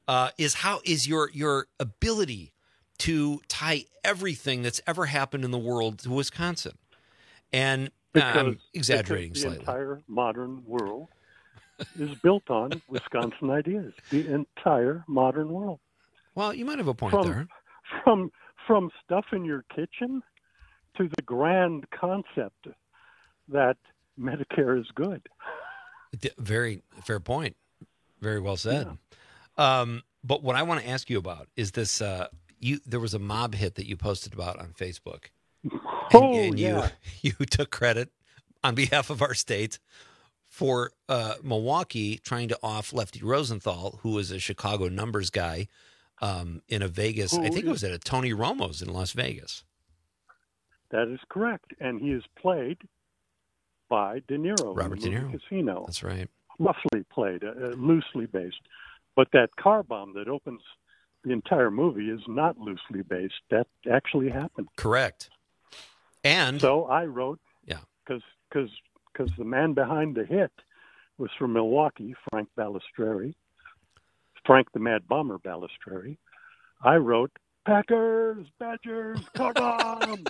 is your ability to tie everything that's ever happened in the world to Wisconsin. And I'm exaggerating slightly. The entire modern world is built on Wisconsin ideas. The entire modern world. Well, you might have a point there. From stuff in your kitchen to the grand concept that Medicare is good. Very fair point. Very well said. Yeah. But what I want to ask you about is this. There was a mob hit that you posted about on Facebook. And you took credit on behalf of our state for Milwaukee trying to off Lefty Rosenthal, who was a Chicago numbers guy, in a Vegas. I think it was at a Tony Romo's in Las Vegas. That is correct. And he is played by De Niro. Robert De Niro. Casino. That's right. Roughly played, loosely based. But that car bomb that opens the entire movie is not loosely based. That actually happened. Correct. And so I wrote, because the man behind the hit was from Milwaukee, Frank Balistreri, Frank the Mad Bomber Balistreri. I wrote, Packers, Badgers, car bomb.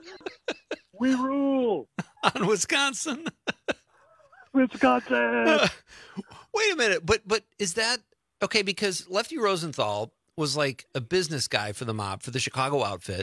We rule. On Wisconsin. Wisconsin. Wait a minute. But is that okay? Because Lefty Rosenthal was like a business guy for the mob, for the Chicago outfit.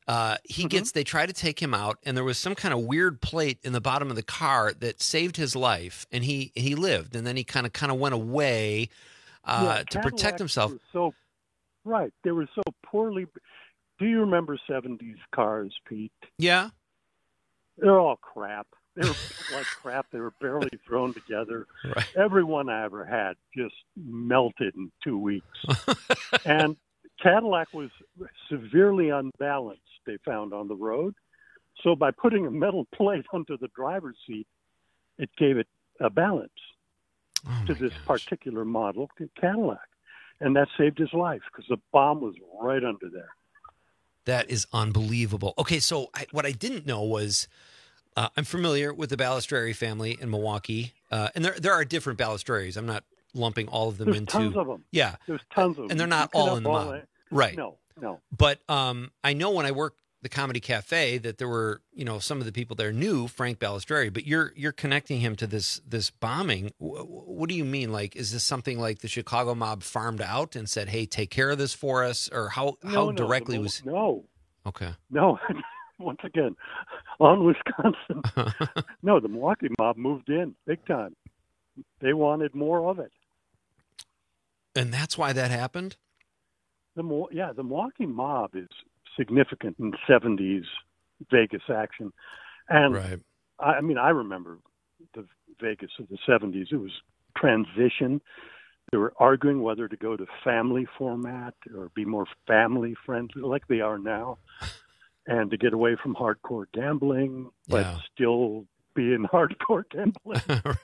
They try to take him out, and there was some kind of weird plate in the bottom of the car that saved his life, and he lived, and then he kind of went away to protect himself. They were so poorly. Do you remember 70s cars, Pete? Yeah. They're all crap. They were like crap. They were barely thrown together. Right. Every one I ever had just melted in 2 weeks. And Cadillac was severely unbalanced, they found on the road. So by putting a metal plate under the driver's seat, it gave it a balance to this particular model Cadillac. And that saved his life because the bomb was right under there. That is unbelievable. Okay, so what I didn't know was I'm familiar with the Balistreri family in Milwaukee. And there are different Balistreri's. I'm not lumping all of them There's into... tons of them. Yeah. There's tons of them. And they're not all in the mob. Right. No. But I know when I worked the Comedy Cafe that there were, some of the people there knew Frank Balistreri, but you're connecting him to this bombing. What do you mean? Like, is this something like the Chicago mob farmed out and said, "Hey, take care of this for us," or how directly was? No. Okay. No. Once again, on Wisconsin. No, the Milwaukee mob moved in big time. They wanted more of it. And that's why that happened? The Milwaukee mob is significant in 70s Vegas action. And I remember the Vegas of the 70s. It was transition. They were arguing whether to go to family format or be more family friendly like they are now, and to get away from hardcore gambling, but still be in hardcore gambling.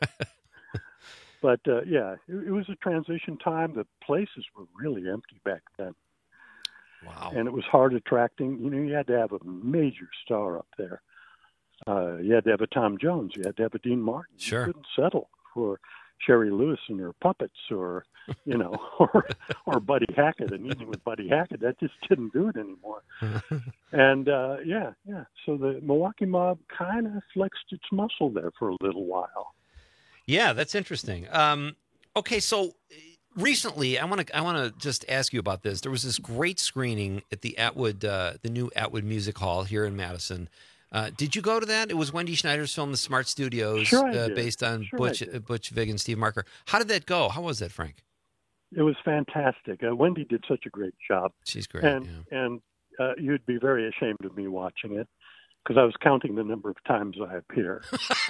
But it was a transition time. The places were really empty back then. Wow. And it was hard attracting. You had to have a major star up there. You had to have a Tom Jones. You had to have a Dean Martin. Sure. You couldn't settle for Sherry Lewis and her puppets or, or Buddy Hackett. And even with Buddy Hackett, that just didn't do it anymore. And, so the Milwaukee mob kind of flexed its muscle there for a little while. Yeah, that's interesting. Okay, so recently, I want to just ask you about this. There was this great screening at the new Atwood Music Hall here in Madison. Did you go to that? It was Wendy Schneider's film, The Smart Studios, based on Butch Vig and Steve Marker. How did that go? How was that, Frank? It was fantastic. Wendy did such a great job. She's great. And you'd be very ashamed of me watching it because I was counting the number of times I appear.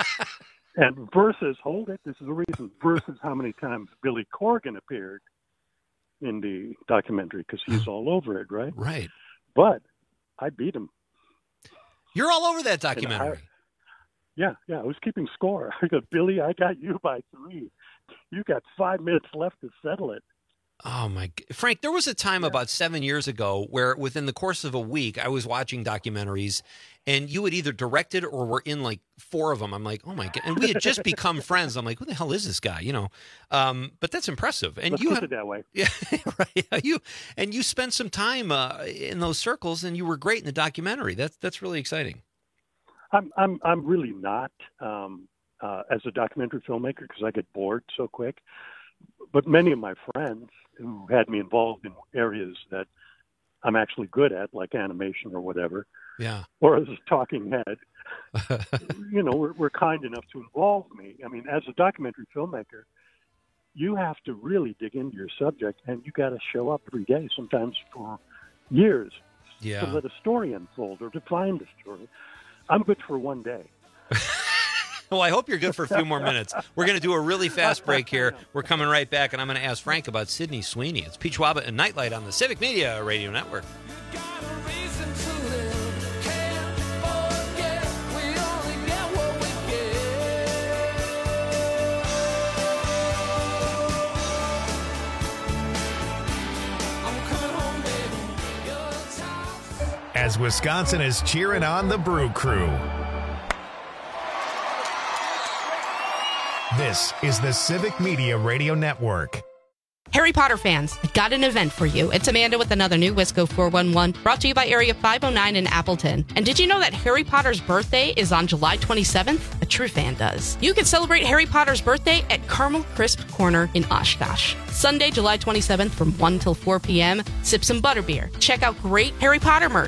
And versus, hold it, this is the reason, versus how many times Billy Corgan appeared in the documentary, because he's all over it, right? Right. But I beat him. You're all over that documentary. I was keeping score. I go, Billy, I got you by 3. You got 5 minutes left to settle it. Oh, my God. Frank, there was a time about 7 years ago where within the course of a week, I was watching documentaries and you had either directed or were in like 4 of them. I'm like, oh, my God. And we had just become friends. I'm like, who the hell is this guy? But that's impressive. And Let's put it that way. Yeah, right. You spent some time in those circles and you were great in the documentary. That's really exciting. I'm really not as a documentary filmmaker because I get bored so quick. But many of my friends who had me involved in areas that I'm actually good at, like animation or whatever, or as a talking head, were kind enough to involve me. I mean, as a documentary filmmaker, you have to really dig into your subject, and you got to show up every day, sometimes for years, to let a story unfold or to find a story. I'm good for one day. Well, I hope you're good for a few more minutes. We're going to do a really fast break here. We're coming right back, and I'm going to ask Frank about Sydney Sweeney. It's Pete Schwab and Nightlight on the Civic Media Radio Network. As Wisconsin is cheering on the Brew Crew. This is the Civic Media Radio Network. Harry Potter fans, I've got an event for you. It's Amanda with another new Wisco 411, brought to you by Area 509 in Appleton. And did you know that Harry Potter's birthday is on July 27th? A true fan does. You can celebrate Harry Potter's birthday at Caramel Crisp Corner in Oshkosh. Sunday, July 27th from 1 till 4 p.m., sip some butterbeer. Check out great Harry Potter merch. There's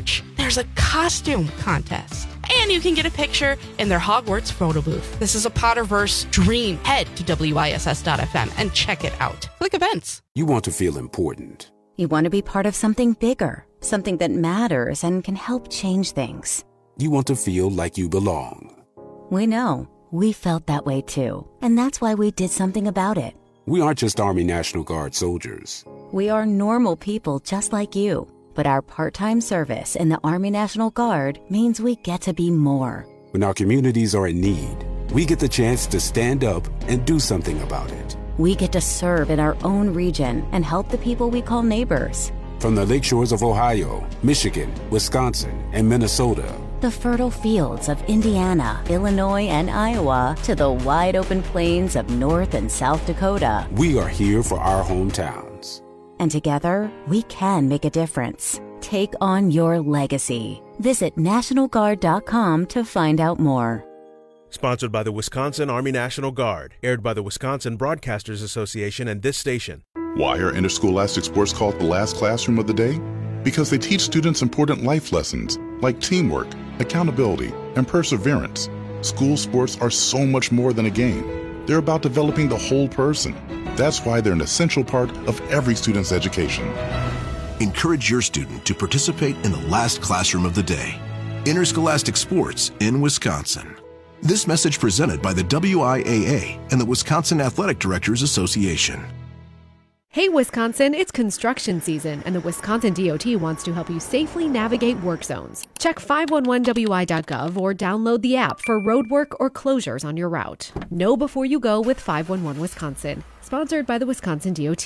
there's a costume contest. And you can get a picture in their Hogwarts photo booth. This is a Potterverse dream. Head to WISS.FM and check it out. Click events. You want to feel important. You want to be part of something bigger, something that matters and can help change things. You want to feel like you belong. We know. We felt that way too. And that's why we did something about it. We aren't just Army National Guard soldiers. We are normal people just like you. But our part-time service in the Army National Guard means we get to be more. When our communities are in need, we get the chance to stand up and do something about it. We get to serve in our own region and help the people we call neighbors. From the lakeshores of Ohio, Michigan, Wisconsin, and Minnesota, the fertile fields of Indiana, Illinois, and Iowa, to the wide open plains of North and South Dakota, we are here for our hometowns. And together, we can make a difference. Take on your legacy. Visit NationalGuard.com to find out more. Sponsored by the Wisconsin Army National Guard. Aired by the Wisconsin Broadcasters Association and this station. Why are interscholastic sports called the last classroom of the day? Because they teach students important life lessons like teamwork, accountability, and perseverance. School sports are so much more than a game. They're about developing the whole person. That's why they're an essential part of every student's education. Encourage your student to participate in the last classroom of the day. Interscholastic sports in Wisconsin. This message presented by the WIAA and the Wisconsin Athletic Directors Association. Hey Wisconsin, it's construction season, and the Wisconsin DOT wants to help you safely navigate work zones. Check 511wi.gov or download the app for road work or closures on your route. Know before you go with 511 Wisconsin. Sponsored by the Wisconsin DOT.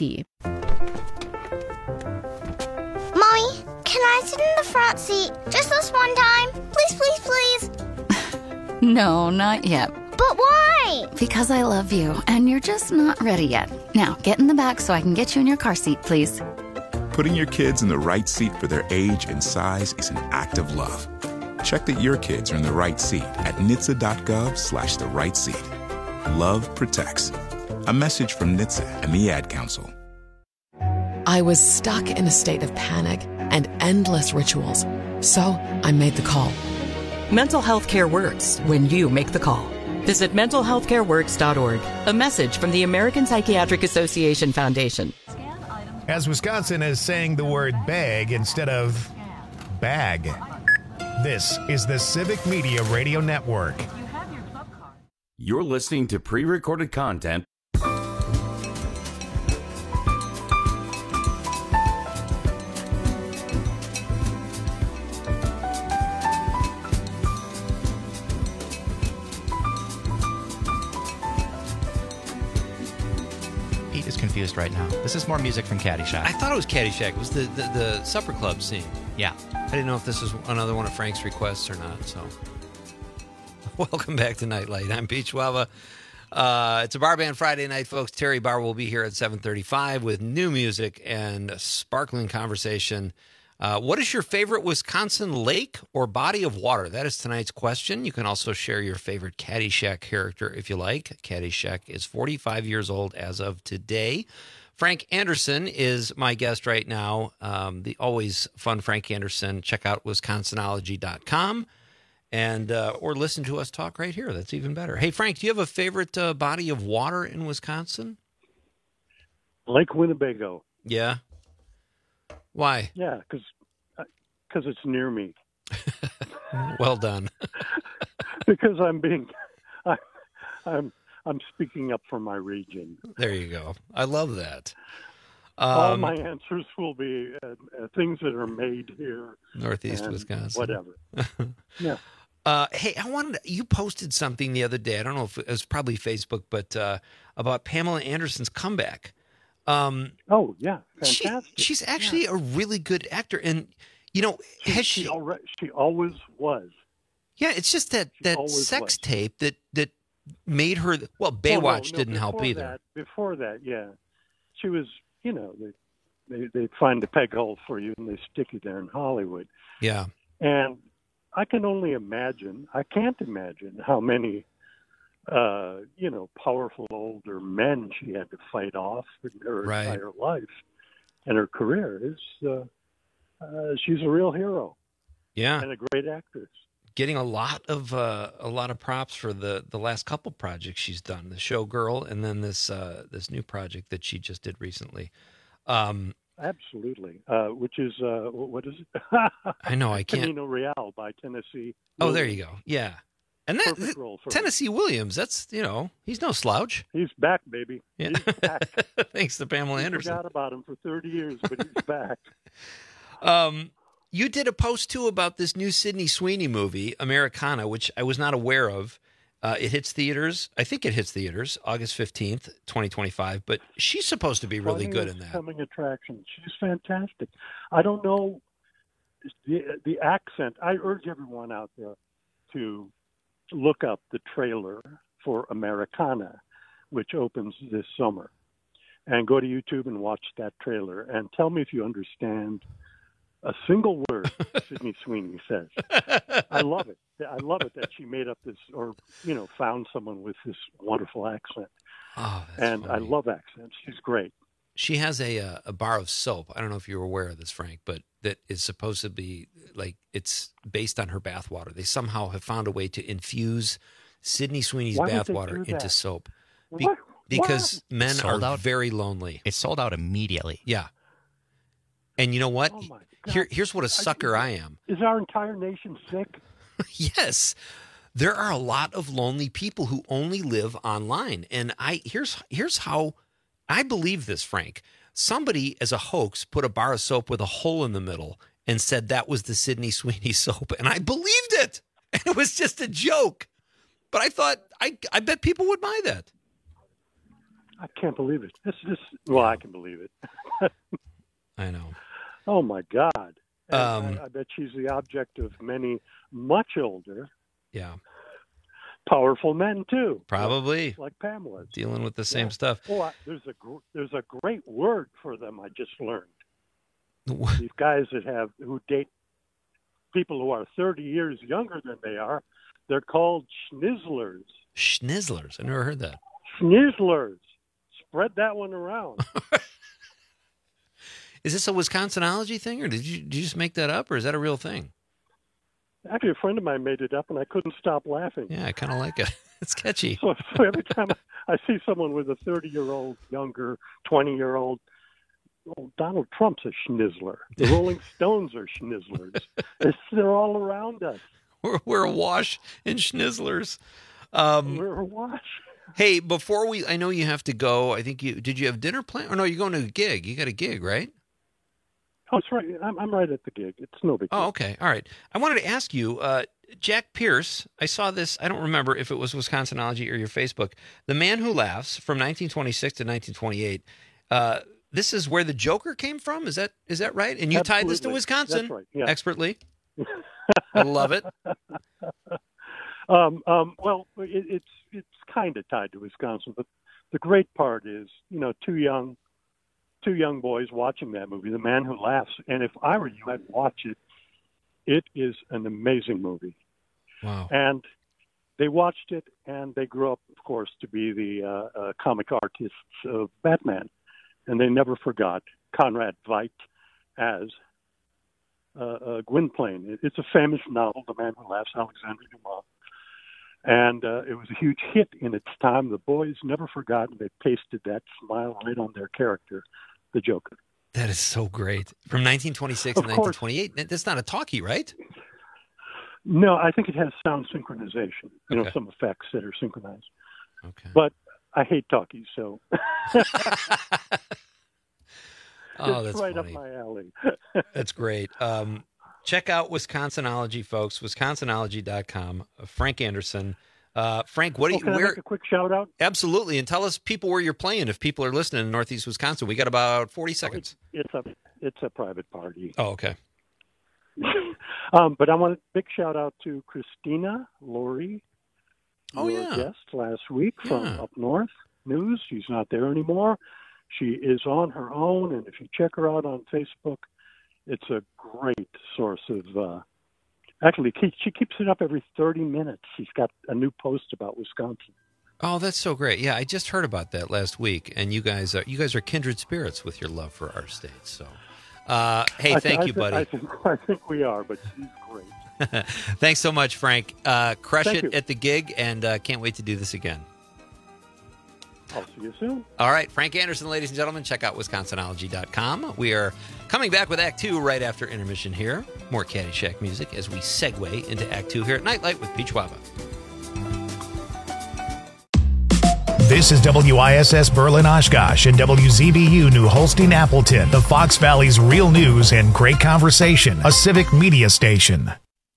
Mommy, can I sit in the front seat just this one time? Please, please, please. No, not yet. But why? Because I love you, and you're just not ready yet. Now, get in the back so I can get you in your car seat, please. Putting your kids in the right seat for their age and size is an act of love. Check that your kids are in the right seat at NHTSA.gov/the right seat. Love protects. A message from NHTSA and the Ad Council. I was stuck in a state of panic and endless rituals, so I made the call. Mental health care works when you make the call. Visit mentalhealthcareworks.org. A message from the American Psychiatric Association Foundation. As Wisconsin is saying the word bag instead of bag. This is the Civic Media Radio Network. You're listening to pre-recorded content. Confused right now. This is more music from Caddyshack. I thought it was Caddyshack. It was the supper club scene. Yeah. I didn't know if this was another one of Frank's requests or not. So, welcome back to Nightlight. I'm Pete Schwaba. It's a Bar Band Friday night, folks. Terry Barr will be here at 7:35 with new music and a sparkling conversation. What is your favorite Wisconsin lake or body of water? That is tonight's question. You can also share your favorite Caddyshack character if you like. Caddyshack is 45 years old as of today. Frank Anderson is my guest right now. The always fun Frank Anderson. Check out wisconsinology.com and or listen to us talk right here. That's even better. Hey, Frank, do you have a favorite body of water in Wisconsin? Lake Winnebago. Yeah. Why? Yeah, because it's near me. Well done. Because I'm speaking up for my region. There you go. I love that. All my answers will be things that are made here, Northeast Wisconsin, whatever. Yeah. Hey, you posted something the other day. I don't know if it was probably Facebook, but about Pamela Anderson's comeback. Oh yeah, fantastic. She's actually a really good actor, and she always was. Yeah, it's just that sex tape that made her. Well, Baywatch didn't help either. Before that, yeah, she was. They find a peg hole for you and they stick you there in Hollywood. Yeah, and I can only imagine. I can't imagine how many. Powerful older men she had to fight off in her entire life and her career. She's a real hero. Yeah. And a great actress. Getting a lot of props for the last couple projects she's done, the Showgirl, and then this new project that she just did recently. Absolutely. Which is what is it? I know I can't. Camino Real by Tennessee. Oh, there you go. Yeah, and that Perfect role for Tennessee Williams. That's he's no slouch. He's back, baby. Yeah. He's back. Thanks to Pamela Anderson. Forgot about him for 30 years, but he's back. You did a post too about this new Sydney Sweeney movie, Americana, which I was not aware of. It hits theaters. I think it hits theaters August 15th, 2025. But she's supposed to be really good in that. Coming attraction. She's fantastic. I don't know the accent. I urge everyone out there to look up the trailer for Americana, which opens this summer, and go to YouTube and watch that trailer and tell me if you understand a single word Sydney Sweeney says. I love it. I love it that she made up this, or found someone with this wonderful accent. Oh, and funny. I love accents. She's great. She has a bar of soap. I don't know if you're aware of this, Frank, but that is supposed to be like it's based on her bathwater. They somehow have found a way to infuse Sydney Sweeney's bathwater into soap. Because men are very lonely. It sold out immediately. Yeah. And you know what? Oh my Here's what a sucker I am. Is our entire nation sick? Yes. There are a lot of lonely people who only live online. And here's how I believe this, Frank. Somebody, as a hoax, put a bar of soap with a hole in the middle and said that was the Sydney Sweeney soap. And I believed it. And it was just a joke. But I thought, I bet people would buy that. I can't believe it. Well, I can believe it. I know. Oh, my God. I bet she's the object of many much older, powerful men, too. Probably. Like Pamela. Dealing with the same stuff. Oh, there's a great word for them I just learned. These guys who date people who are 30 years younger than they are, they're called schnizzlers. Schnizzlers? I never heard that. Schnizzlers. Spread that one around. Is this a Wisconsinology thing, or did you just make that up, or is that a real thing? Actually, a friend of mine made it up, and I couldn't stop laughing. Yeah, I kind of like it. It's catchy. So every time I see someone with a 30-year-old, younger, 20-year-old, Donald Trump's a schnizzler. The Rolling Stones are schnizzlers. They're all around us. We're awash in schnizzlers. We're awash. Hey, I know you have to go. Did you have dinner planned? Or no, you're going to a gig. You got a gig, right? Oh, that's right. I'm right at the gig. It's no big deal. Oh, okay. All right. I wanted to ask you, Jack Pierce, I saw this. I don't remember if it was Wisconsinology or your Facebook. The Man Who Laughs from 1926 to 1928. This is where the Joker came from? Is that right? And you tied this to Wisconsin expertly. I love it. Well, it's kind of tied to Wisconsin, but the great part is, two young boys watching that movie, The Man Who Laughs. And if I were you, I'd watch it. It is an amazing movie. Wow. And they watched it, and they grew up, of course, to be the comic artists of Batman. And they never forgot Conrad Veidt as Gwynplaine. It's a famous novel, The Man Who Laughs, Alexandre Dumas. And it was a huge hit in its time. The boys never forgot, and they pasted that smile right on their character, the Joker. That is so great. From 1926 to 1928. That's not a talkie, right? No, I think it has sound synchronization. Some effects that are synchronized. Okay. But I hate talkies, so Oh, it's that's right funny. up my alley. That's great. Check out Wisconsinology, folks. Wisconsinology.com. Frank Anderson. Frank, can I make a quick shout out? Absolutely, and tell us people where you're playing if people are listening in Northeast Wisconsin. We got about 40 seconds. It's a private party. Oh, okay. But I want a big shout out to Christina Laurie. Oh, your yeah. guest last week from Up North News. She's not there anymore. She is on her own, and if you check her out on Facebook, it's a great source of. Actually, she keeps it up every 30 minutes. She's got a new post about Wisconsin. Oh, that's so great. Yeah, I just heard about that last week, and you guys are kindred spirits with your love for our state. So, Hey, thank you, buddy. I think we are, but she's great. Thanks so much, Frank. Crush Thank it you. at the gig, and can't wait to do this again. I'll see you soon. All right, Frank Anderson, ladies and gentlemen, check out wisconsinology.com. We are coming back with Act 2 right after intermission here. More Caddyshack music as we segue into Act 2 here at Nightlight with Peach Waba. This is WISS Berlin Oshkosh and WZBU New Holstein Appleton, the Fox Valley's real news and great conversation, a civic media station.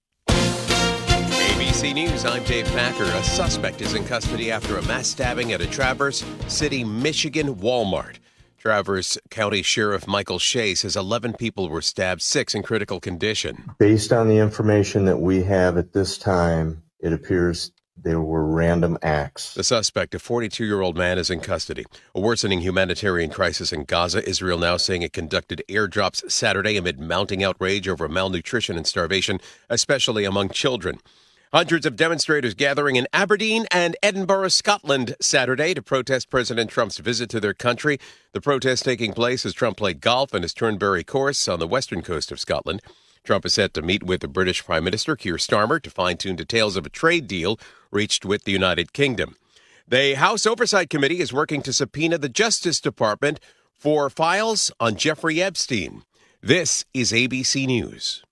ABC News, I'm Dave Packer. A suspect is in custody after a mass stabbing at a Traverse City, Michigan Walmart. Traverse County Sheriff Michael Shea says 11 people were stabbed, 6 in critical condition. Based on the information that we have at this time, it appears there were random acts. The suspect, a 42-year-old man, is in custody. A worsening humanitarian crisis in Gaza. Israel now saying it conducted airdrops Saturday amid mounting outrage over malnutrition and starvation, especially among children. Hundreds of demonstrators gathering in Aberdeen and Edinburgh, Scotland, Saturday to protest President Trump's visit to their country. The protest taking place as Trump played golf in his Turnberry course on the western coast of Scotland. Trump is set to meet with the British Prime Minister, Keir Starmer, to fine-tune details of a trade deal reached with the United Kingdom. The House Oversight Committee is working to subpoena the Justice Department for files on Jeffrey Epstein. This is ABC News.